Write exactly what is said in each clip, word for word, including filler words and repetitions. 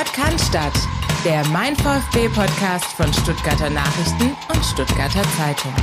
Sport kann Stadt, der Mein VfB-Podcast von Stuttgarter Nachrichten und Stuttgarter Zeitung.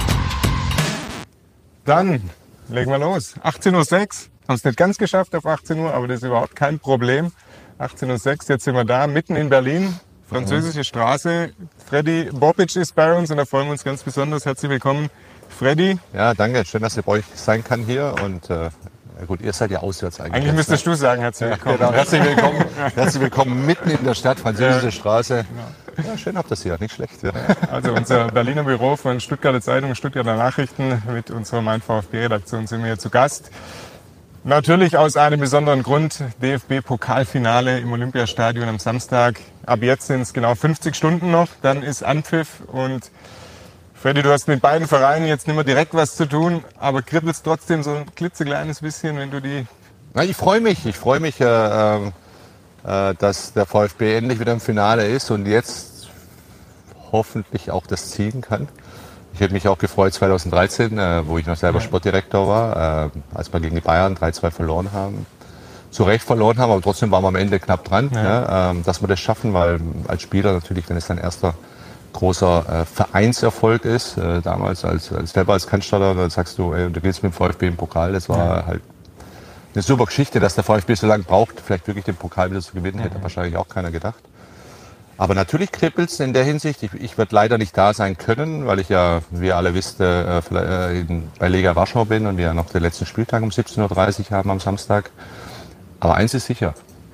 Dann legen wir los. achtzehn Uhr sechs. Haben es nicht ganz geschafft auf achtzehn Uhr, aber das ist überhaupt kein Problem. achtzehn Uhr sechs, jetzt sind wir da, mitten in Berlin. Französische Straße. Freddy Bobic ist bei uns und da freuen wir uns ganz besonders. Herzlich willkommen, Freddy. Ja, danke. Schön, dass ich bei euch sein kann hier. Und äh, gut, ihr seid ja auswärts eigentlich. Eigentlich müsstest du sagen, herzlich willkommen. Ja, genau. Herzlich willkommen. Herzlich willkommen mitten in der Stadt, Französische Straße. Ja, schön habt ihr das hier, nicht schlecht. Ja. Also unser Berliner Büro von Stuttgarter Zeitung, Stuttgarter Nachrichten mit unserer Mein VfB-Redaktion sind wir hier zu Gast. Natürlich aus einem besonderen Grund, D F B-Pokalfinale im Olympiastadion am Samstag. Ab jetzt sind es genau fünfzig Stunden noch, dann ist Anpfiff. Und Freddy, du hast mit beiden Vereinen jetzt nicht mehr direkt was zu tun, aber kribbelst trotzdem so ein klitzekleines bisschen, wenn du die... Na, ich freue mich, ich freue mich, äh, äh, dass der VfB endlich wieder im Finale ist und jetzt hoffentlich auch das ziehen kann. Ich hätte mich auch gefreut zweitausenddreizehn, äh, wo ich noch selber Sportdirektor war, äh, als wir gegen die Bayern drei zwei verloren haben. Zu Recht verloren haben, aber trotzdem waren wir am Ende knapp dran, ja. Ja, äh, dass wir das schaffen, weil als Spieler natürlich, wenn es dein erster großer äh, Vereinserfolg ist, äh, damals als, als selber als Cannstatter, dann sagst du, ey, du gehst mit dem VfB im Pokal, das war ja. halt eine super Geschichte, dass der VfB so lange braucht, vielleicht wirklich den Pokal wieder zu gewinnen, ja. hätte wahrscheinlich auch keiner gedacht. Aber natürlich kribbelt's in der Hinsicht. Ich, ich werde leider nicht da sein können, weil ich ja, wie ihr alle wisst, äh, in, bei Legia Warschau bin und wir ja noch den letzten Spieltag um siebzehn Uhr dreißig haben am Samstag. Aber eins ist sicher.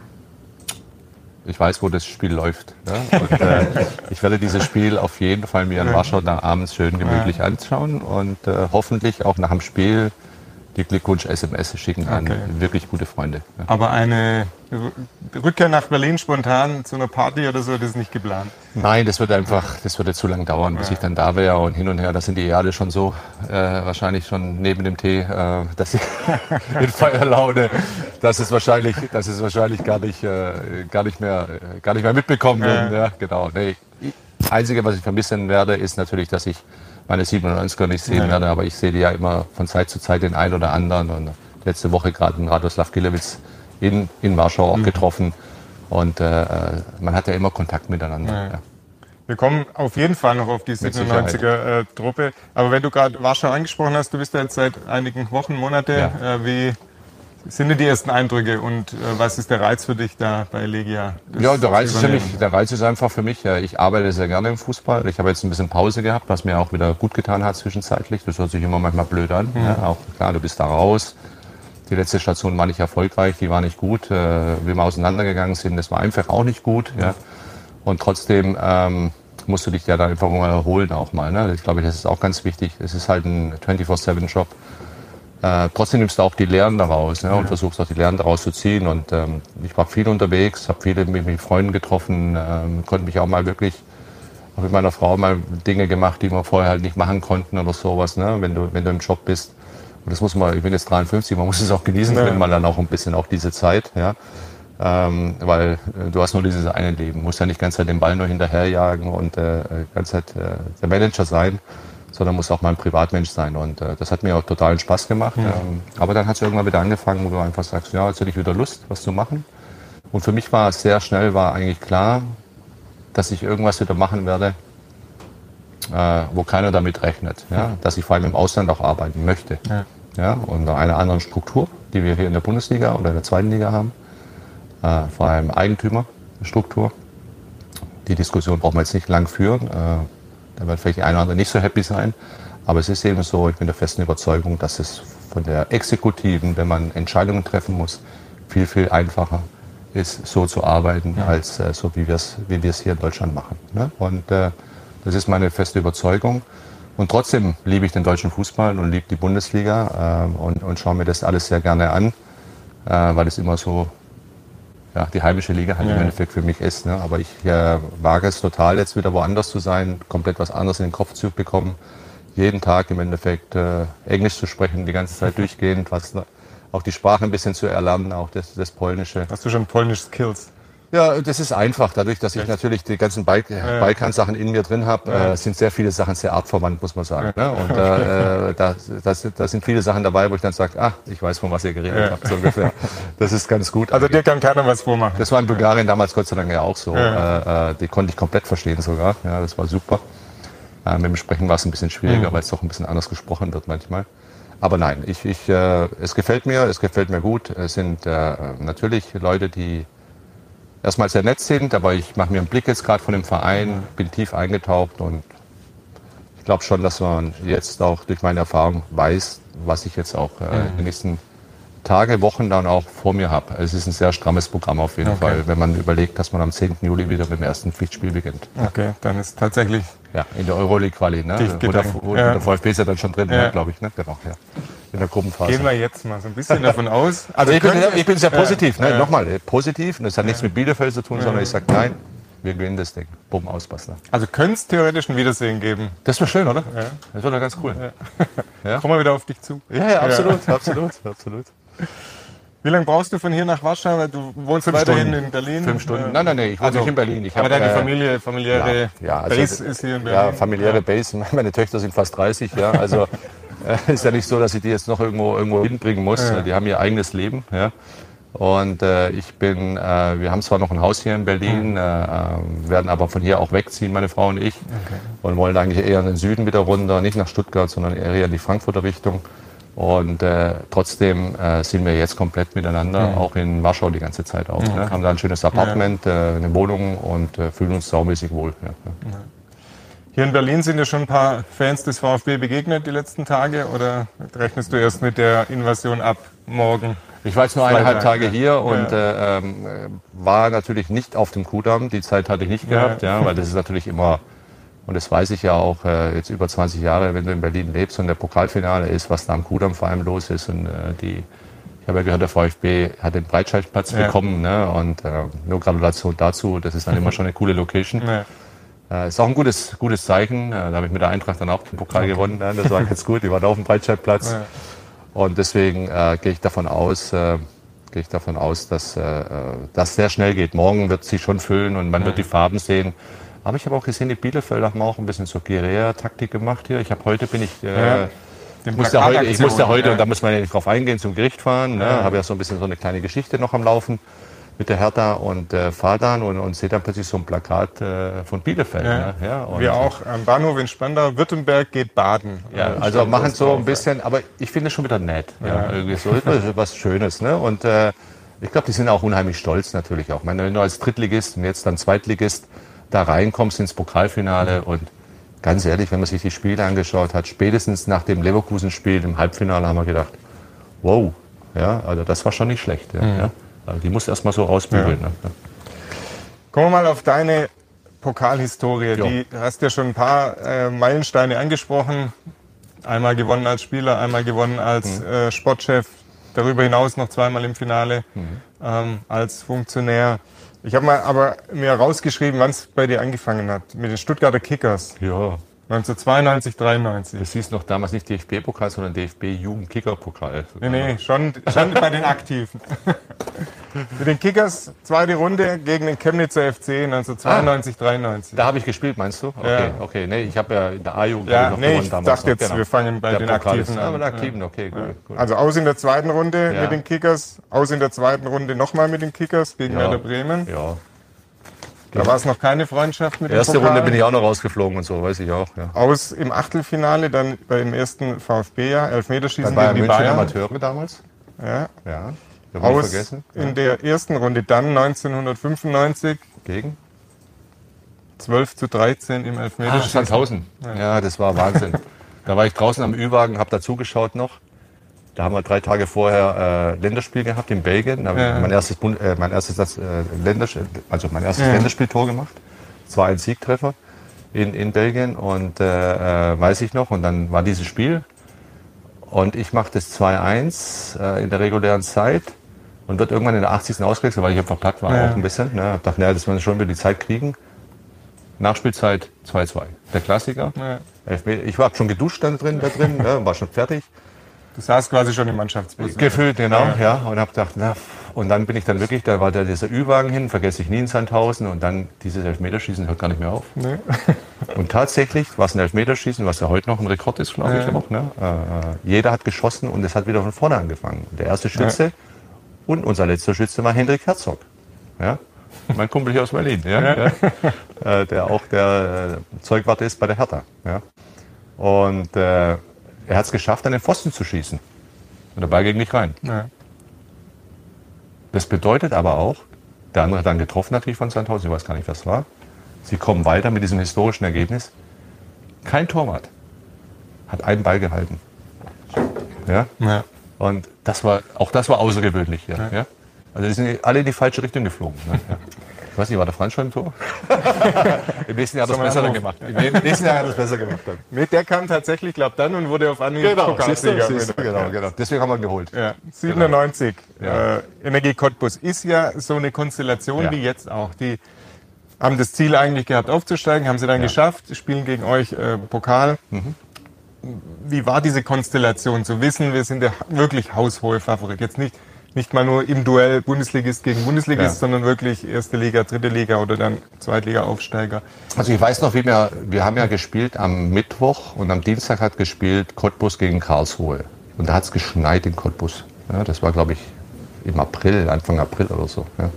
Ich weiß, wo das Spiel läuft. Ja? Und, äh, ich werde dieses Spiel auf jeden Fall mir in Warschau da abends schön gemütlich anschauen und äh, hoffentlich auch nach dem Spiel die Glückwunsch-S M S schicken an okay. wirklich gute Freunde. Ja. Aber eine Rückkehr nach Berlin spontan zu einer Party oder so, das ist nicht geplant? Nein, das wird einfach, das würde zu lange dauern, bis ja. ich dann da wäre und hin und her. Da sind die alle schon so, äh, wahrscheinlich schon neben dem Tee, äh, dass ich in Feierlaune, dass es wahrscheinlich, dass es wahrscheinlich gar nicht, äh, gar nicht mehr, äh, gar nicht mehr mitbekommen werden. Ja. Ja, genau. Nee. Das Einzige, was ich vermissen werde, ist natürlich, dass ich meine siebenundneunziger nicht sehen ja. werde, aber ich sehe die ja immer von Zeit zu Zeit den einen oder anderen. Und letzte Woche gerade in Radoslav Gilewitz in, in Warschau auch mhm. getroffen. Und äh, man hat ja immer Kontakt miteinander. Ja. Ja. Wir kommen auf jeden Fall noch auf die siebenundneunziger-Truppe. Äh, aber wenn du gerade Warschau angesprochen hast, du bist ja jetzt seit einigen Wochen, Monate. Ja. Äh, wie sind denn die ersten Eindrücke und äh, was ist der Reiz für dich da bei Legia? Ja, der Reiz, ist für mich, der Reiz ist einfach für mich, ich arbeite sehr gerne im Fußball. Ich habe jetzt ein bisschen Pause gehabt, was mir auch wieder gut getan hat zwischenzeitlich. Das hört sich immer manchmal blöd an. Mhm. Ja, auch klar, du bist da raus. Die letzte Station war nicht erfolgreich, die war nicht gut. Äh, wie wir auseinandergegangen sind, das war einfach auch nicht gut. Mhm. Ja. Und trotzdem ähm, musst du dich ja dann einfach mal erholen auch mal. Ne? Ich glaube, das ist auch ganz wichtig. Es ist halt ein vierundzwanzig sieben Job. Äh, trotzdem nimmst du auch die Lehren daraus, ne, und ja. versuchst auch die Lehren daraus zu ziehen. Und ähm, ich war viel unterwegs, habe viele mit, mit Freunden getroffen, ähm, konnte mich auch mal wirklich, auch mit meiner Frau mal Dinge gemacht, die wir vorher halt nicht machen konnten oder sowas, ne, wenn du, wenn du im Job bist. Und das muss man, ich bin jetzt dreiundfünfzig, man muss es auch genießen, ja. man dann auch ein bisschen auch diese Zeit, ja. Ähm, weil äh, du hast nur dieses eine Leben, musst ja nicht die ganze Zeit den Ball nur hinterherjagen und äh, die ganze Zeit äh, der Manager sein, sondern muss auch mal ein Privatmensch sein. Und äh, das hat mir auch totalen Spaß gemacht. Ja. Ähm, aber dann hat es irgendwann wieder angefangen, wo du einfach sagst, ja, jetzt hätte ich wieder Lust, was zu machen. Und für mich war es sehr schnell, war eigentlich klar, dass ich irgendwas wieder machen werde, äh, wo keiner damit rechnet. Ja? Ja. Dass ich vor allem im Ausland auch arbeiten möchte. Ja. Ja? Und einer anderen Struktur, die wir hier in der Bundesliga oder in der zweiten Liga haben. Äh, vor allem Eigentümerstruktur. Die Diskussion brauchen wir jetzt nicht lang führen. Äh, Da wird vielleicht die eine oder andere nicht so happy sein. Aber es ist eben so, ich bin der festen Überzeugung, dass es von der Exekutiven, wenn man Entscheidungen treffen muss, viel, viel einfacher ist, so zu arbeiten, ja. als äh, so, wie wir es wie wir es hier in Deutschland machen. Ne? Und äh, das ist meine feste Überzeugung. Und trotzdem liebe ich den deutschen Fußball und liebe die Bundesliga äh, und, und schaue mir das alles sehr gerne an, äh, weil es immer so ja, die heimische Liga halt ja. im Endeffekt für mich ist. Ne? Aber ich äh, wage es total, jetzt wieder woanders zu sein, komplett was anderes in den Kopf zu bekommen. Jeden Tag im Endeffekt äh, Englisch zu sprechen, die ganze Zeit durchgehend, was auch die Sprache ein bisschen zu erlernen, auch das, das Polnische. Hast du schon polnische Skills? Ja, das ist einfach. Dadurch, dass ich natürlich die ganzen Bike, ja. Bikehand-Sachen in mir drin habe, Ja. äh, sind sehr viele Sachen sehr artverwandt, muss man sagen. Ja. Ne? Und äh, da, da, da sind viele Sachen dabei, wo ich dann sage, ah, ich weiß, von was ihr geredet Ja. habt, so ungefähr. Das ist ganz gut. Also dir kann keiner was vormachen. Das war in Bulgarien damals Gott sei Dank ja auch so. Ja. Äh, äh, die konnte ich komplett verstehen sogar. Ja, das war super. Äh, mit dem Sprechen war es ein bisschen schwieriger, Mhm. weil es doch ein bisschen anders gesprochen wird manchmal. Aber nein, ich, ich, äh, es gefällt mir, es gefällt mir gut. Es sind äh, natürlich Leute, die erstmal sehr nett sind, aber ich mache mir einen Blick jetzt gerade von dem Verein, bin tief eingetaucht und ich glaube schon, dass man jetzt auch durch meine Erfahrung weiß, was ich jetzt auch äh, in den nächsten Tage, Wochen dann auch vor mir habe. Es ist ein sehr strammes Programm auf jeden Okay. Fall, wenn man überlegt, dass man am zehnten Juli wieder mit dem ersten Pflichtspiel beginnt. Okay, dann ist tatsächlich... Ja, in der Euroleague-Quali, ne? Dicht Wo der, gedrängt. wo Ja. der VfB ist ja dann schon drin, Ja. ne, glaube ich, ne? Genau, ja. In der Gruppenphase. Gehen wir jetzt mal so ein bisschen davon aus. Also ich bin, könnte- ich bin sehr positiv, ne? Ja. Nochmal, äh, positiv, und das hat nichts mit Bielefeld zu tun, sondern ich sage, nein, wir gewinnen das Ding. Bumm, auspassen. Ne? Also könnte es theoretisch ein Wiedersehen geben. Das wäre schön, oder? Ja. Das wäre doch ganz cool. Ja. Kommen wir wieder auf dich zu. Ja, ja, absolut, absolut, absolut. Wie lange brauchst du von hier nach Warschau? Weil du wohnst Fünf weiterhin Stunden. in Berlin. Fünf Stunden. Äh, Nein, nein, nein, ich wohne also, nicht in Berlin. Ich aber hab, deine äh, Familie, familiäre Ja, ja, also, Base ist hier in Berlin. Ja, familiäre Base. Meine Töchter sind fast dreißig, ja. Also äh, ist ja nicht so, dass ich die jetzt noch irgendwo irgendwo hinbringen muss. Ja. Die haben ihr eigenes Leben, ja. Und äh, ich bin, äh, wir haben zwar noch ein Haus hier in Berlin, Mhm. äh, äh, werden aber von hier auch wegziehen, meine Frau und ich. Okay. Und wollen eigentlich eher in den Süden wieder runter, nicht nach Stuttgart, sondern eher in die Frankfurter Richtung. Und äh, trotzdem äh, sind wir jetzt komplett miteinander, Mhm. auch in Warschau die ganze Zeit auch. Ne? Haben da ein schönes Apartment, äh, eine Wohnung und äh, fühlen uns saumäßig wohl. Ja, ja. Hier in Berlin sind ja schon ein paar Fans des VfB begegnet die letzten Tage. Oder rechnest du erst mit der Invasion ab morgen? Ich war jetzt nur Freitag, eineinhalb Tage ja. hier und Ja. äh, ähm, war natürlich nicht auf dem Kudamm. Die Zeit hatte ich nicht gehabt, Ja. ja, weil das ist natürlich immer, und das weiß ich ja auch äh, jetzt über zwanzig Jahre, wenn du in Berlin lebst und der Pokalfinale ist, was da am Kudamm vor allem los ist. Und äh, die, ich habe ja gehört, der VfB hat den Breitscheidplatz Ja. bekommen, ne? Und äh, nur Gratulation dazu. Das ist dann immer schon eine coole Location. Ja. Äh, ist auch ein gutes, gutes Zeichen. Äh, da habe ich mit der Eintracht dann auch den Pokal gewonnen. Ne? Das war ganz gut. Die war da auf dem Breitscheidplatz. Ja. Und deswegen äh, gehe ich davon aus, äh, gehe ich davon aus, dass äh, das sehr schnell geht. Morgen wird sie schon füllen und man wird die Farben sehen. Aber ich habe auch gesehen, die Bielefelder haben auch ein bisschen so Guerilla-Taktik gemacht hier. Ich habe heute bin ich, äh, Ja. Den musste heute, ich musste Plakataktion, heute, ja. und da muss man ja nicht drauf eingehen, zum Gericht fahren. Ne? Ja. Habe ja so ein bisschen so eine kleine Geschichte noch am Laufen mit der Hertha und äh, fahre dann und, und sehe dann plötzlich so ein Plakat äh, von Bielefeld. Ja. Ne? Ja, und Wir auch am Bahnhof in Spandau. Württemberg geht baden. Ja, Äh, also stand machen das so drauf. ein bisschen, aber ich finde es schon wieder nett. Ja. Ja. Irgendwie so das ist was Schönes. Ne? Und äh, ich glaube, die sind auch unheimlich stolz natürlich auch. Ich meine, wenn du als Drittligist und jetzt dann Zweitligist da reinkommst ins Pokalfinale und ganz ehrlich, wenn man sich die Spiele angeschaut hat, spätestens nach dem Leverkusen-Spiel im Halbfinale haben wir gedacht, wow, ja, also das war schon nicht schlecht. Ja, ja. Also die muss erst mal so rausbügeln. Ja. Ne? Kommen wir mal auf deine Pokalhistorie. Jo. Die du hast ja schon ein paar äh, Meilensteine angesprochen. Einmal gewonnen als Spieler, einmal gewonnen als Mhm. äh, Sportchef. Darüber hinaus noch zweimal im Finale Mhm. ähm, als Funktionär. Ich habe mal aber mir rausgeschrieben, wann es bei dir angefangen hat. Mit den Stuttgarter Kickers. Ja. neunzehnhundertzweiundneunzig, dreiundneunzig. Das hieß noch damals nicht D F B-Pokal, sondern D F B-Jugendkicker-Pokal. Nee, nee, schon, schon bei den Aktiven. Mit den Kickers, zweite Runde gegen den Chemnitzer F C neunzehnhundertzweiundneunzig, dreiundneunzig. Da habe ich gespielt, meinst du? Okay, Ja. okay. Nee, ich habe ja in der A-Jugend Ja, hab noch nee, gewonnen ich damals dachte noch. jetzt, Genau. wir fangen bei Der den Pokal Aktiven ist, an. Ah, bei den Aktiven, okay, gut. gut. Also aus in der zweiten Runde Ja. mit den Kickers, aus in der zweiten Runde nochmal mit den Kickers gegen Ja. Werder Bremen. Ja. Da war es noch keine Freundschaft mit dem Erste Pokal. Runde bin ich auch noch rausgeflogen und so, weiß ich auch. Ja. Aus im Achtelfinale, dann beim ersten VfB-Jahr, Elfmeterschießen Dann war gegen die München Bayern. Amateure damals. Ja. Ja. Das hab ich Aus vergessen. in der ersten Runde dann neunzehnhundertfünfundneunzig, Gegen? zwölf zu dreizehn im Ah, Elfmeterschießen. Sandhausen. Ja, das war Wahnsinn. Da war ich draußen am Ü-Wagen, habe da zugeschaut noch. Da haben wir drei Tage vorher äh, Länderspiel gehabt in Belgien. Da habe Ja. ich mein erstes, Bund, äh, mein erstes äh, Länderspiel, also mein erstes Ja. Länderspieltor gemacht. Es war ein Siegtreffer in, in Belgien und äh, äh, weiß ich noch. Und dann war dieses Spiel und ich mache das zwei eins äh, in der regulären Zeit und wird irgendwann in der achtzigsten ausgewechselt, weil ich einfach platt war Ja. auch ein bisschen. Ne? Ich dachte, naja, das werden wir schon wieder die Zeit kriegen. Nachspielzeit zwei zwei. Der Klassiker. Ja. Elfmeter. Ich war schon geduscht da drin, da drin, ne, war schon fertig. Du saßt quasi schon im Mannschaftsbus. Gefühlt, genau, ja. Und hab gedacht, na, und dann bin ich dann wirklich, da war da dieser Ü-Wagen hin, vergesse ich nie in Sandhausen und dann dieses Elfmeterschießen hört gar nicht mehr auf. Nee. Und tatsächlich war es ein Elfmeterschießen, was ja heute noch ein Rekord ist, glaube ich. Ja. Auch, ne? äh, jeder hat geschossen und es hat wieder von vorne angefangen. Der erste Schütze ja. und unser letzter Schütze war Hendrik Herzog. Ja? Mein Kumpel hier aus Berlin, ja? Ja. Ja? Äh, der auch der äh, Zeugwart ist bei der Hertha. Ja? Und äh, er hat es geschafft, an den Pfosten zu schießen. Und der Ball ging nicht rein. Ja. Das bedeutet aber auch, der andere hat dann getroffen natürlich von Sandhausen, ich weiß gar nicht, was es war. Sie kommen weiter mit diesem historischen Ergebnis. Kein Torwart hat einen Ball gehalten. Ja? Ja. Und das war, auch das war außergewöhnlich. Ja? Ja. Also die sind alle in die falsche Richtung geflogen. Ne? Ja. Ich weiß nicht, war der Franz schon im Tor? Im nächsten Jahr hat das besser gemacht. Im nächsten Jahr hat das besser gemacht. Mit der kam tatsächlich, glaube dann und wurde auf Anhieb genau, Pokalsieger. Genau, genau. Deswegen haben wir ihn geholt. Ja. siebenundneunzig. Genau. Ja. Äh, Energie Cottbus ist ja so eine Konstellation ja. wie jetzt auch. Die haben das Ziel eigentlich gehabt aufzusteigen, haben sie dann ja. geschafft, spielen gegen euch äh, Pokal. Mhm. Wie war diese Konstellation? Zu wissen, wir sind der wirklich haushohe Favorit. Jetzt nicht Nicht mal nur im Duell Bundesligist gegen Bundesligist, ja. sondern wirklich erste Liga, dritte Liga oder dann Zweitliga-Aufsteiger. Also ich weiß noch, wie wir, wir haben ja gespielt am Mittwoch und am Dienstag hat gespielt Cottbus gegen Karlsruhe. Und da hat es geschneit in Cottbus. Ja, das war, glaube ich, im April, Anfang April oder so. Ja.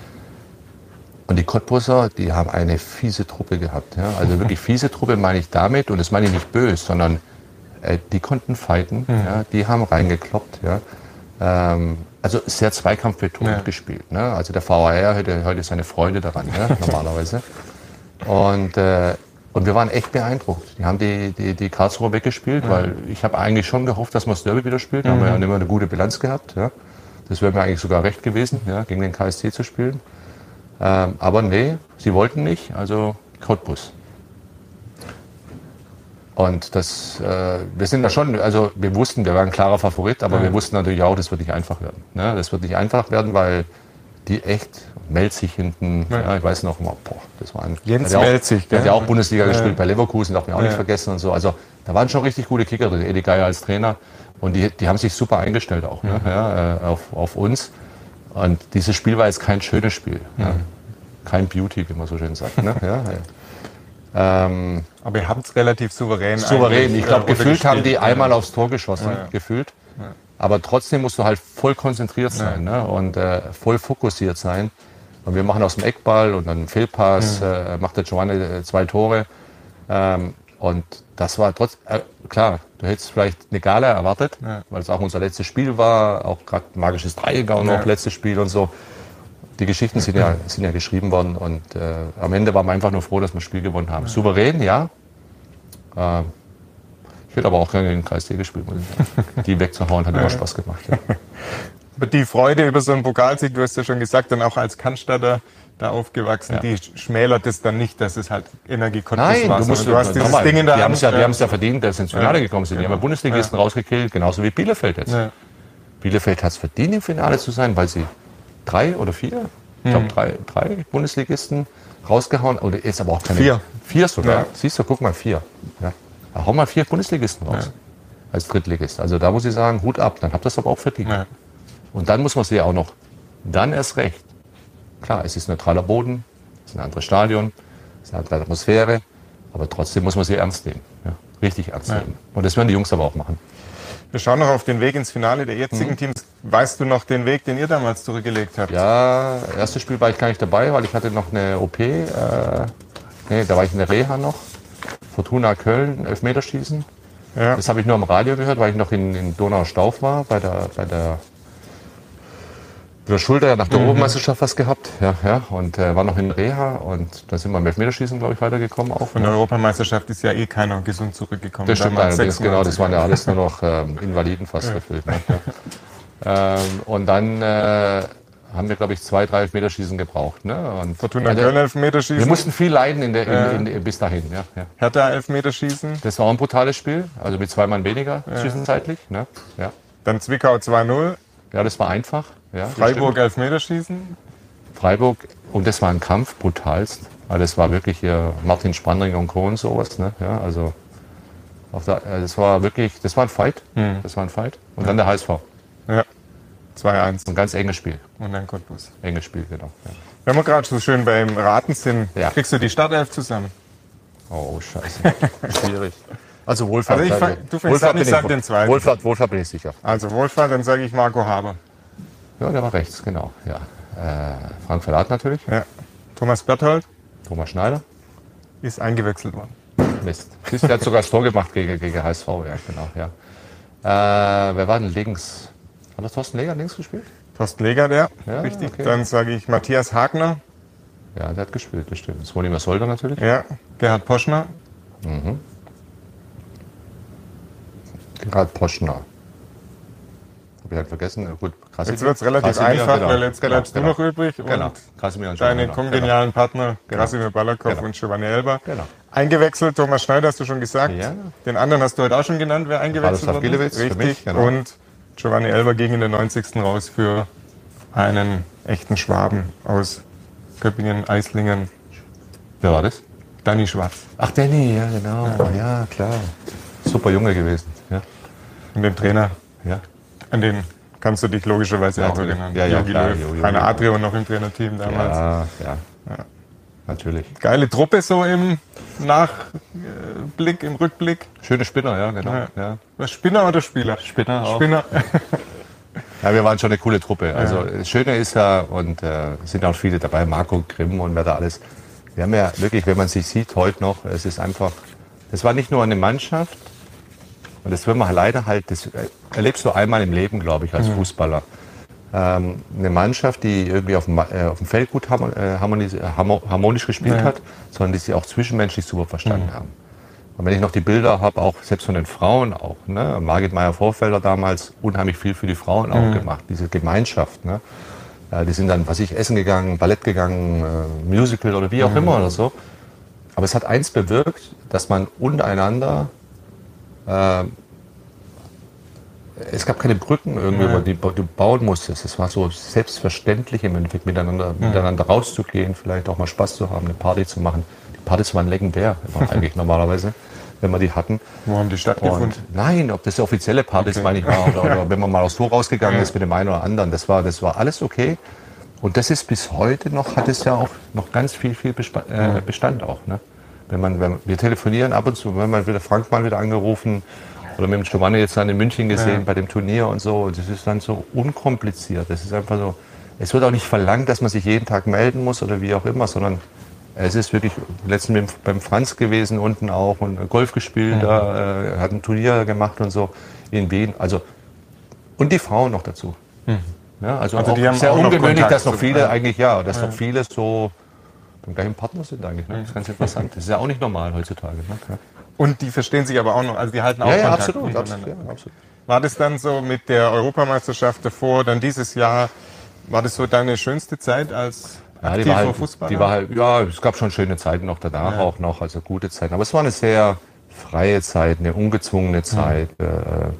Und die Cottbuser, die haben eine fiese Truppe gehabt. Ja. Also wirklich fiese Truppe meine ich damit, und das meine ich nicht böse, sondern äh, die konnten fighten, mhm. ja, die haben reingekloppt. Ja. Ähm, also sehr zweikampfbetont ja. gespielt. Ne? Also der V A R hätte heute seine Freude daran, ne? normalerweise. Und, äh, und wir waren echt beeindruckt. Die haben die, die, die Karlsruhe weggespielt, ja. weil ich habe eigentlich schon gehofft, dass wir das Derby wieder spielen. Da mhm. haben wir ja immer eine gute Bilanz gehabt. Ja? Das wäre mir eigentlich sogar recht gewesen, ja? gegen den K S C zu spielen. Ähm, aber nee, sie wollten nicht, also Cottbus. Und das, äh, wir sind da schon, also wir wussten, wir waren ein klarer Favorit, aber ja. wir wussten natürlich auch, das wird nicht einfach werden. Ne? Das wird nicht einfach werden, weil die echt, Melzig hinten, ja. Ja, ich weiß noch mal, boah, das war ein... Jens Melzig, der hat ja auch Bundesliga ja. gespielt bei Leverkusen, darf man auch ja. nicht vergessen und so. Also da waren schon richtig gute Kicker drin, Edi Geier als Trainer. Und die, die haben sich super eingestellt auch ja. Ne? Ja, auf, auf uns. Und dieses Spiel war jetzt kein schönes Spiel. Ja. Ja. Kein Beauty, wie man so schön sagt. Ne? Ja, ja. Ähm, aber ihr habt es relativ souverän. Souverän. Ich glaube, äh, gefühlt haben die einmal aufs Tor geschossen. Ja. Gefühlt. Ja. Aber trotzdem musst du halt voll konzentriert sein ja. ne? und äh, voll fokussiert sein. Und wir machen aus dem Eckball und dann einen Fehlpass, ja. äh, macht der Giovanni äh, zwei Tore. Ähm, und das war trotzdem, äh, klar, du hättest vielleicht eine Gala erwartet, ja. weil es auch unser letztes Spiel war. Auch gerade magisches Dreieck auch noch, ja. letztes Spiel und so. Die Geschichten sind ja, sind ja geschrieben worden und äh, am Ende waren wir einfach nur froh, dass wir das Spiel gewonnen haben. Ja. Souverän, ja. Äh, ich hätte aber auch gerne gegen den K S C gespielt, muss ich sagen. Die wegzuhauen hat ja. immer Spaß gemacht. Ja. Aber die Freude über so einen Pokalsieg, du hast ja schon gesagt, dann auch als Cannstatter da aufgewachsen, ja. die schmälert es dann nicht, dass es halt Energie Cottbus Nein, war. Du, musst, du hast dieses mal, Ding in der die Hand. Ja, die haben es ja verdient, dass sie ins Finale ja. gekommen sind. Die genau. haben Bundesligisten ja. rausgekillt, genauso wie Bielefeld jetzt. Ja. Bielefeld hat es verdient, im Finale zu sein, weil sie drei oder vier, ich glaube drei, drei Bundesligisten rausgehauen, oder jetzt aber auch keine. Vier. Vier sogar. Ja. Siehst du, guck mal, vier. Ja. Hau mal vier Bundesligisten raus. Ja. Als Drittligist. Also da muss ich sagen, Hut ab, dann habt ihr das aber auch verdient. Ja. Und dann muss man sie ja auch noch, dann erst recht. Klar, es ist ein neutraler Boden, es ist ein anderes Stadion, es ist eine andere Atmosphäre, aber trotzdem muss man sie ernst nehmen. Ja. Richtig ernst ja. nehmen. Und das werden die Jungs aber auch machen. Wir schauen noch auf den Weg ins Finale der jetzigen mhm. Teams. Weißt du noch den Weg, den ihr damals zurückgelegt habt? Ja, erstes Spiel war ich gar nicht dabei, weil ich hatte noch eine O P. Äh, nee, da war ich in der Reha noch. Fortuna Köln, Elfmeterschießen. Ja. Das habe ich nur am Radio gehört, weil ich noch in, in Donaustauf war, bei der, bei der, bei der Schulter nach der mhm. Europameisterschaft was gehabt. Ja, ja, und äh, war noch in Reha und dann sind wir im Elfmeterschießen, glaube ich, weitergekommen. Auch, Von der Europameisterschaft ist ja eh keiner gesund zurückgekommen. Das stimmt, allerdings, genau, das waren ja alles nur noch ähm, Invaliden fast ja. gefüllt. Ne? Ja. ähm, und dann äh, haben wir, glaube ich, zwei, drei Elfmeterschießen gebraucht. Ne? Und Fortuna Köln Elfmeterschießen. Wir mussten viel leiden in der, in, in, in, bis dahin. Ja, ja. Hertha Elfmeterschießen. Das war auch ein brutales Spiel, also mit zwei Mann weniger ja. zwischenzeitlich. Ne? Ja. Dann Zwickau zwei null. Ja, das war einfach. Ja, Freiburg Elfmeterschießen. Freiburg, und das war ein Kampf, brutalst. Also das war wirklich hier Martin Spandring und Co. und sowas. Ne? Ja, also auf der, das war wirklich, das war ein Fight. Hm. Das war ein Fight. Und ja. dann der H S V. Ja. zwei eins. Ein ganz enges Spiel. Und dann Cottbus. Enges Spiel, genau. Ja. Wenn wir gerade so schön beim Raten sind, Ja. kriegst du die Startelf zusammen? Oh, scheiße. Schwierig. Also Wohlfahrt. Also ich fang- du fängst an, ich bin sag den zweiten. Wohlfahrt, Wohlfahrt bin ich sicher. Also Wohlfahrt, dann sage ich Marco Haber. Ja, der war rechts, genau. Ja. Äh, Frank Verlat natürlich. Ja. Thomas Berthold Thomas Schneider. ist eingewechselt worden. Mist. Siehst du, der hat sogar das Tor gemacht gegen, gegen H S V. Ja, genau. Ja. Äh, wer war denn links? Hat das Thorsten Leger links gespielt? Thorsten Leger, der. Ja, Richtig. okay. Dann sage ich Matthias Hagner. Ja, der hat gespielt, das stimmt. Zvonimir Solder natürlich. Ja. Gerhard Poschner. Gerhard Poschner. Hab ich halt vergessen. Gut, Krasimir. Jetzt wird es relativ Krasimir, einfach, genau. weil jetzt Genau, bleibst du genau. noch übrig. Genau. Und Krasimir und deine Giovanni. kongenialen Partner, Genau. Krasimir Balakow Genau. und Giovanni Elber. Genau. Eingewechselt, Thomas Schneider hast du schon gesagt. Ja. Den anderen hast du heute auch schon genannt, wer eingewechselt Radoslav wurde. Gilewitz für Richtig. mich, genau. Und Giovanni Elber ging in der neunzigsten raus für einen echten Schwaben aus Köppingen, Eislingen, Wer war das? Danny Schwarz. Ach, Danny, ja, genau. Ja, klar. Super Junge gewesen. Ja. Und den Trainer, Ja. an den kannst du dich logischerweise Ja, auch natürlich. erinnern. Ja, ja, Jogi klar, Löw. Jogi Rainer Löw. Adrian noch im Trainerteam damals. Ja, ja. Natürlich. Geile Truppe so im Nachblick, im Rückblick. Schöne Spinner, ja, genau. Ja. Ja. Was, Spinner oder Spieler? Spinner auch. Spinner. Ja, wir waren schon eine coole Truppe. Also das Schöne ist ja, und äh, es sind auch viele dabei, Marco Grimm und wer da alles. Wir haben ja wirklich, wenn man sich sieht heute noch, es ist einfach, das war nicht nur eine Mannschaft, und das wird man leider halt, das erlebst du einmal im Leben, glaube ich, als Fußballer. Ähm, eine Mannschaft, die irgendwie auf dem, äh, auf dem Feld gut harmon, äh, harmonis, äh, harmonisch gespielt Ja. hat, sondern die sich auch zwischenmenschlich super verstanden haben. Und wenn ich noch die Bilder habe, auch selbst von den Frauen auch, ne? Margit Meyer-Vorfelder damals unheimlich viel für die Frauen auch gemacht, diese Gemeinschaft. Ne? Äh, die sind dann, was ich, essen gegangen, Ballett gegangen, äh, Musical oder wie auch immer oder so. Aber es hat eins bewirkt, dass man untereinander, äh, es gab keine Brücken irgendwie, Ja. über die du bauen musstest. Es war so selbstverständlich im Endeffekt miteinander, miteinander rauszugehen, vielleicht auch mal Spaß zu haben, eine Party zu machen. Die Partys waren legendär, immer eigentlich normalerweise, wenn wir die hatten. Wo haben die stattgefunden? Und nein, ob das offizielle Partys, Okay. meine ich, war, oder, oder wenn man mal aufs Tor rausgegangen Ja. ist mit dem einen oder anderen, das war, das war alles okay. Und das ist bis heute noch, hat es ja auch noch ganz viel, viel Bespa äh, Bestand auch. Ne? Wenn man, wenn wir telefonieren ab und zu, wenn man wieder Frank mal wieder angerufen oder mit dem Giovanni jetzt dann in München gesehen Ja. bei dem Turnier und so, das ist dann so unkompliziert. Das ist einfach so, es wird auch nicht verlangt, dass man sich jeden Tag melden muss oder wie auch immer, sondern es ist wirklich letztens beim Franz gewesen unten auch und Golf gespielt, da, äh, hat ein Turnier gemacht und so in Wien. Also, und die Frauen noch dazu. Ja, also, Also auch die haben sehr auch noch ungewöhnlich, Kontakt dass noch zu- viele ja. eigentlich, ja, dass noch viele so beim gleichen Partner sind eigentlich. Ne? Das ist ganz interessant. Das ist ja auch nicht normal heutzutage. Ne? Ja. Und die verstehen sich aber auch noch, also die halten auch Ja, ja, Kontakt absolut, untereinander. absolut, ja, absolut. War das dann so mit der Europameisterschaft davor, dann dieses Jahr, war das so deine schönste Zeit als Ja, die aktiver war, halt, Fußballer? die war halt, ja, es gab schon schöne Zeiten noch danach Ja. auch noch, also gute Zeiten. Aber es war eine sehr freie Zeit, eine ungezwungene Zeit. Äh,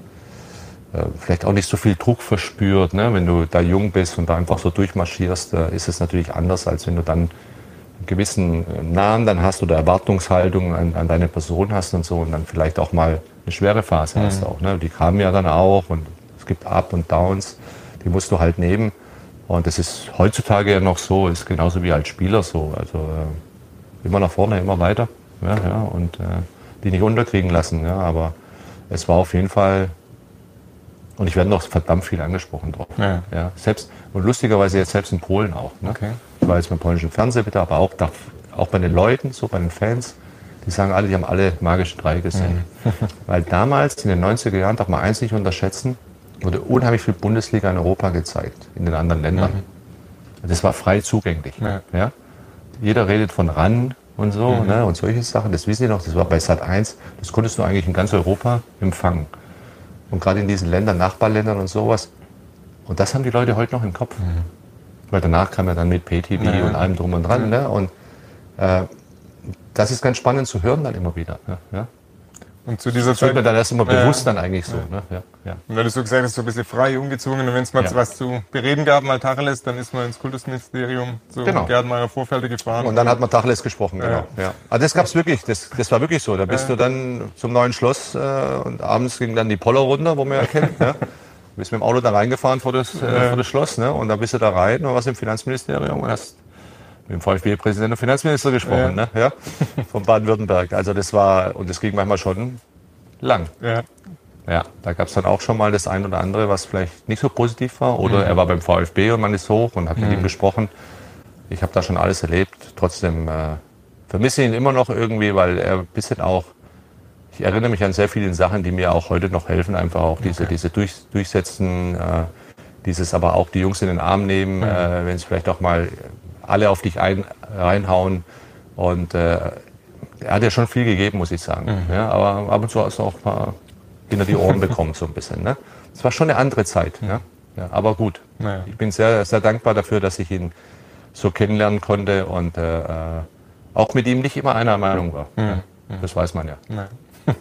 äh, vielleicht auch nicht so viel Druck verspürt. Ne? Wenn du da jung bist und da einfach so durchmarschierst, äh, ist es natürlich anders, als wenn du dann einen gewissen äh, Namen dann hast oder Erwartungshaltung an, an deine Person hast und so und dann vielleicht auch mal eine schwere Phase hast auch. Ne? Die kamen ja dann auch und es gibt Up und Downs, die musst du halt nehmen. Und das ist heutzutage ja noch so, ist genauso wie als Spieler so. Also äh, immer nach vorne, immer weiter. Ja, ja, und äh, die nicht unterkriegen lassen. Ja, aber es war auf jeden Fall, und ich werde noch verdammt viel angesprochen drauf. Ja. Ja, selbst, und lustigerweise jetzt selbst in Polen auch. Ne? Okay. Ich war jetzt beim polnischen Fernsehen bitte, aber auch, da, auch bei den Leuten, so bei den Fans, die sagen alle, die haben alle magische Drei gesehen. Weil damals, in den neunziger Jahren, darf man eins nicht unterschätzen, wurde unheimlich viel Bundesliga in Europa gezeigt, in den anderen Ländern. Das war frei zugänglich. Ja. Ja? Jeder redet von R A N und so, ne, und solche Sachen, das wissen die noch, das war bei Sat eins, das konntest du eigentlich in ganz Europa empfangen. Und gerade in diesen Ländern, Nachbarländern und sowas. Und das haben die Leute heute noch im Kopf. Weil danach kam ja dann mit Pay T V Ja. und allem drum und dran. Ne? Und äh, das ist ganz spannend zu hören dann immer wieder. Ja? Ja? Und zu dieser Das wird Zeit, mir dann erst immer Ja. bewusst dann eigentlich so. Ne? Ja, ja. und weil du so gesagt hast, so ein bisschen frei, ungezwungen, und wenn es mal Ja. was zu bereden gab, mal Tacheles, dann ist man ins Kultusministerium zu Genau. Gerd Meyer Vorfelder gefahren. Und dann hat man Tacheles gesprochen, genau. Ja. Also das gab's wirklich, das, das war wirklich so. Da bist du dann zum neuen Schloss äh, und abends ging dann die Poller runter, wo man ja kennt. Ja. bist mit dem Auto da reingefahren vor das, äh, vor das Schloss, ne? Und dann bist du da rein und warst im Finanzministerium und hast mit dem VfB-Präsident und Finanzminister gesprochen, ja. Ne? Ja? Von Baden-Württemberg. Also das war, und das ging manchmal schon lang. Ja. Ja, da gab es dann auch schon mal das ein oder andere, was vielleicht nicht so positiv war. Oder mhm. er war beim VfB und man ist hoch und hat mit mhm. ihm gesprochen. Ich habe da schon alles erlebt. Trotzdem äh, vermisse ihn immer noch irgendwie, weil er ein bisschen auch, ich erinnere mich an sehr viele Sachen, die mir auch heute noch helfen. Einfach auch diese, okay. diese durch, Durchsetzen, äh, dieses aber auch die Jungs in den Arm nehmen, mhm. äh, wenn es vielleicht auch mal alle auf dich ein, reinhauen. Und äh, er hat ja schon viel gegeben, muss ich sagen. Mhm. Ja, aber ab und zu hast du auch ein paar hinter die Ohren bekommen, so ein bisschen. Ne? Es war schon eine andere Zeit. Mhm. Ja? Ja, aber gut. Naja. Ich bin sehr, sehr dankbar dafür, dass ich ihn so kennenlernen konnte und äh, auch mit ihm nicht immer einer Meinung war. Mhm. Ja? Das weiß man ja. Naja.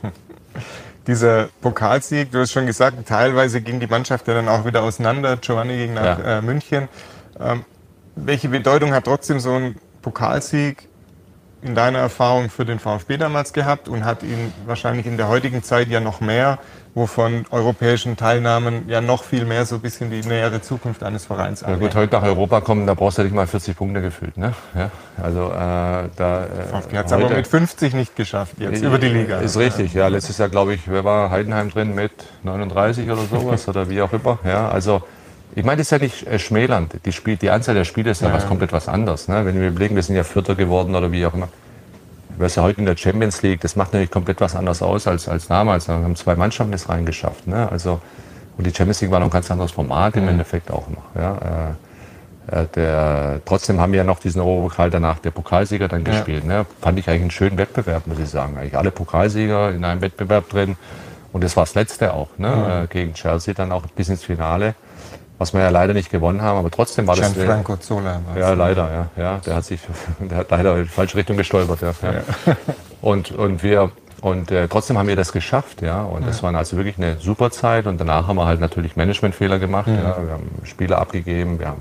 Dieser Pokalsieg, du hast schon gesagt, teilweise ging die Mannschaft ja dann auch wieder auseinander. Giovanni ging nach ja. äh, München. Ähm, welche Bedeutung hat trotzdem so ein Pokalsieg in deiner Erfahrung für den VfB damals gehabt und hat ihn wahrscheinlich in der heutigen Zeit ja noch mehr, wo von europäischen Teilnahmen ja noch viel mehr so ein bisschen die nähere Zukunft eines Vereins angeht? Ja gut, heute nach Europa kommen, da brauchst du nicht mal vierzig Punkte gefühlt. Ne? Ja, also äh, da. Äh, VfB hat es aber mit fünfzig nicht geschafft jetzt, äh, über die Liga. Ist richtig, ja. Letztes Jahr, glaube ich, wer war Heidenheim drin mit neununddreißig oder sowas oder wie auch immer. Ja, also ich meine, das ist ja nicht äh, schmälernd. Die, Spiel, die Anzahl der Spiele ist ja, ja was komplett was anderes. Ne? Wenn wir überlegen, wir sind ja Vierter geworden oder wie auch immer. Du bist ja heute in der Champions League, das macht natürlich komplett was anderes aus als, als damals. Wir haben zwei Mannschaften das reingeschafft. Ne? Also, und die Champions League war noch ein ganz anderes Format im mhm. Endeffekt auch noch. Ja? Äh, der, trotzdem haben wir ja noch diesen Europapokal danach, der Pokalsieger dann ja. gespielt. Ne? Fand ich eigentlich einen schönen Wettbewerb, muss ich sagen. Eigentlich alle Pokalsieger in einem Wettbewerb drin. Und das war das letzte auch, ne? Mhm. Äh, gegen Chelsea dann auch bis ins Finale. Was wir ja leider nicht gewonnen haben, aber trotzdem war das... Gianfranco Zola. Ja, leider, ja, ja. Der hat sich, der hat leider in die falsche Richtung gestolpert, ja. ja. Und, und wir, und äh, trotzdem haben wir das geschafft, ja. Und ja. das war also wirklich eine super Zeit. Und danach haben wir halt natürlich Managementfehler gemacht, mhm. ja. Wir haben Spieler abgegeben, wir haben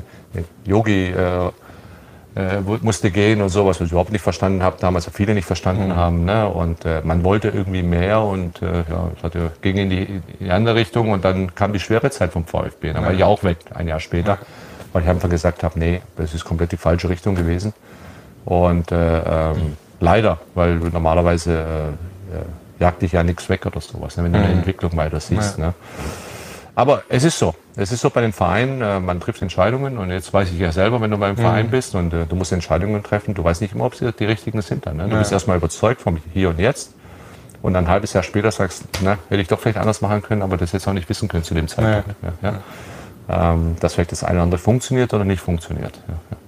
Yogi äh, äh, musste gehen und so, was ich überhaupt nicht verstanden habe, damals viele nicht verstanden mhm. haben, ne? Und äh, man wollte irgendwie mehr und äh, ja, es hatte, ging in die, in die andere Richtung und dann kam die schwere Zeit vom VfB. Dann ja. war ich auch weg, ein Jahr später, ja. weil ich einfach gesagt habe, nee, das ist komplett die falsche Richtung gewesen. Und äh, ähm, mhm. leider, weil normalerweise äh, äh, jagt dich ja nichts weg oder sowas, ne? Wenn du mhm. eine Entwicklung weiter siehst. Ja. Ne? Aber es ist so. Es ist so bei den Vereinen, äh, man trifft Entscheidungen und jetzt weiß ich ja selber, wenn du beim mhm. Verein bist und äh, du musst Entscheidungen treffen, du weißt nicht immer, ob sie die richtigen sind dann. Ne? Du ja. bist erstmal überzeugt vom Hier und Jetzt und dann ein halbes Jahr später sagst, na, hätte ich doch vielleicht anders machen können, aber das jetzt auch nicht wissen können zu dem Zeitpunkt. Ja. Ja, ja. Ähm, dass vielleicht das eine oder andere funktioniert oder nicht funktioniert. Ja, ja.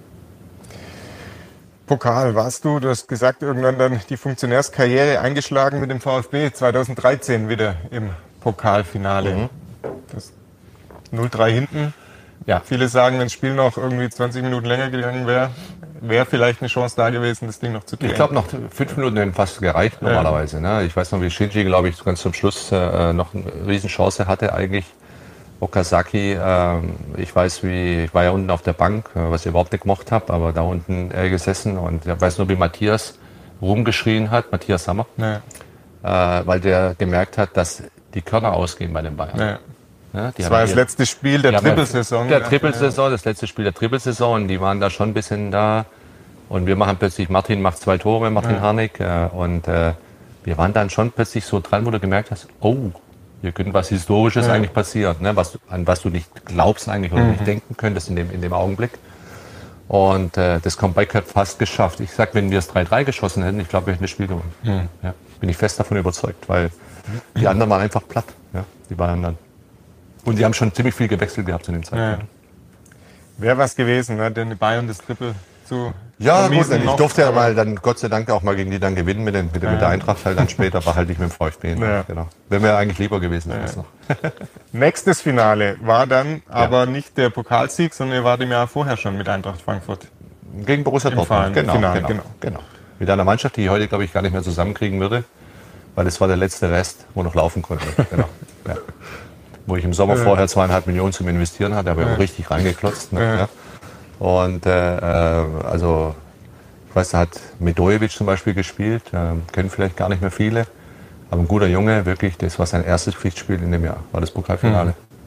Pokal, warst du, du hast gesagt, irgendwann dann die Funktionärskarriere eingeschlagen mit dem VfB, zweitausenddreizehn wieder im Pokalfinale. Mhm. Das null drei hinten. Ja. Viele sagen, wenn das Spiel noch irgendwie zwanzig Minuten länger gegangen wäre, wäre vielleicht eine Chance da gewesen, das Ding noch zu drehen. Ich glaube, noch fünf Minuten hätten fast gereicht normalerweise. Ja. Ne? Ich weiß noch, wie Shinji, glaube ich, ganz zum Schluss äh, noch eine Riesenchance hatte eigentlich. Okazaki, äh, ich weiß, wie, ich war ja unten auf der Bank, äh, was ich überhaupt nicht gemocht habe, aber da unten äh, gesessen und ich weiß nur, wie Matthias rumgeschrien hat, Matthias Sammer, ja. äh, weil der gemerkt hat, dass die Körner ausgehen bei den Bayern. Ja. Ja, das war das letzte Spiel der Trippelsaison. Der Trippelsaison, das letzte Spiel der Trippelsaison. Und die waren da schon ein bisschen da. Und wir machen plötzlich, Martin macht zwei Tore, Martin ja. Harnik. Äh, und äh, wir waren dann schon plötzlich so dran, wo du gemerkt hast, oh, hier könnte was Historisches ja. eigentlich passieren. Ne? Was, an was du nicht glaubst eigentlich oder mhm. nicht denken könntest in dem, in dem Augenblick. Und äh, das Comeback hat fast geschafft. Ich sag, wenn wir es drei drei geschossen hätten, ich glaube, wir hätten das Spiel gewonnen. Mhm. Ja, bin ich fest davon überzeugt, weil die anderen waren einfach platt. Ja, die Bayern dann. Und die haben schon ziemlich viel gewechselt gehabt zu dem Zeitpunkt. Ja. Wäre was gewesen, ne? Denn die Bayern das Triple zu Ja, gut, ich durfte ja mal dann Gott sei Dank auch mal gegen die dann gewinnen mit, den, mit, ja. mit der Eintracht halt dann später, aber halt nicht mit dem VfB. Ja. Genau. Wäre mir eigentlich lieber gewesen. Ja. Noch. Nächstes Finale war dann aber ja. nicht der Pokalsieg, sondern ihr wart im Jahr vorher schon mit Eintracht Frankfurt. Gegen Borussia Dortmund, genau, Finale, genau, genau. genau. Mit einer Mannschaft, die ich heute, glaube ich, gar nicht mehr zusammenkriegen würde, weil das war der letzte Rest, wo noch laufen konnte. Genau. Ja. Wo ich im Sommer ja. vorher zweieinhalb Millionen zum Investieren hatte, habe ich ja. auch richtig reingeklotzt. Ne? Ja. Und äh, also, ich weiß, da hat Medojevic zum Beispiel gespielt, äh, kennen vielleicht gar nicht mehr viele, aber ein guter Junge, wirklich, das war sein erstes Pflichtspiel in dem Jahr, war das Pokalfinale.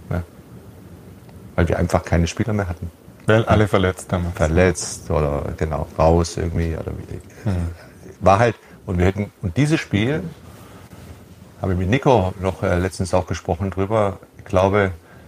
Ja. Weil wir einfach keine Spieler mehr hatten. Weil alle verletzt haben. Verletzt oder genau, raus irgendwie. Oder wie. Hm. War halt, und wir hätten, und dieses Spiel, habe ich mit Nico noch äh, letztens auch gesprochen drüber, ich glaube,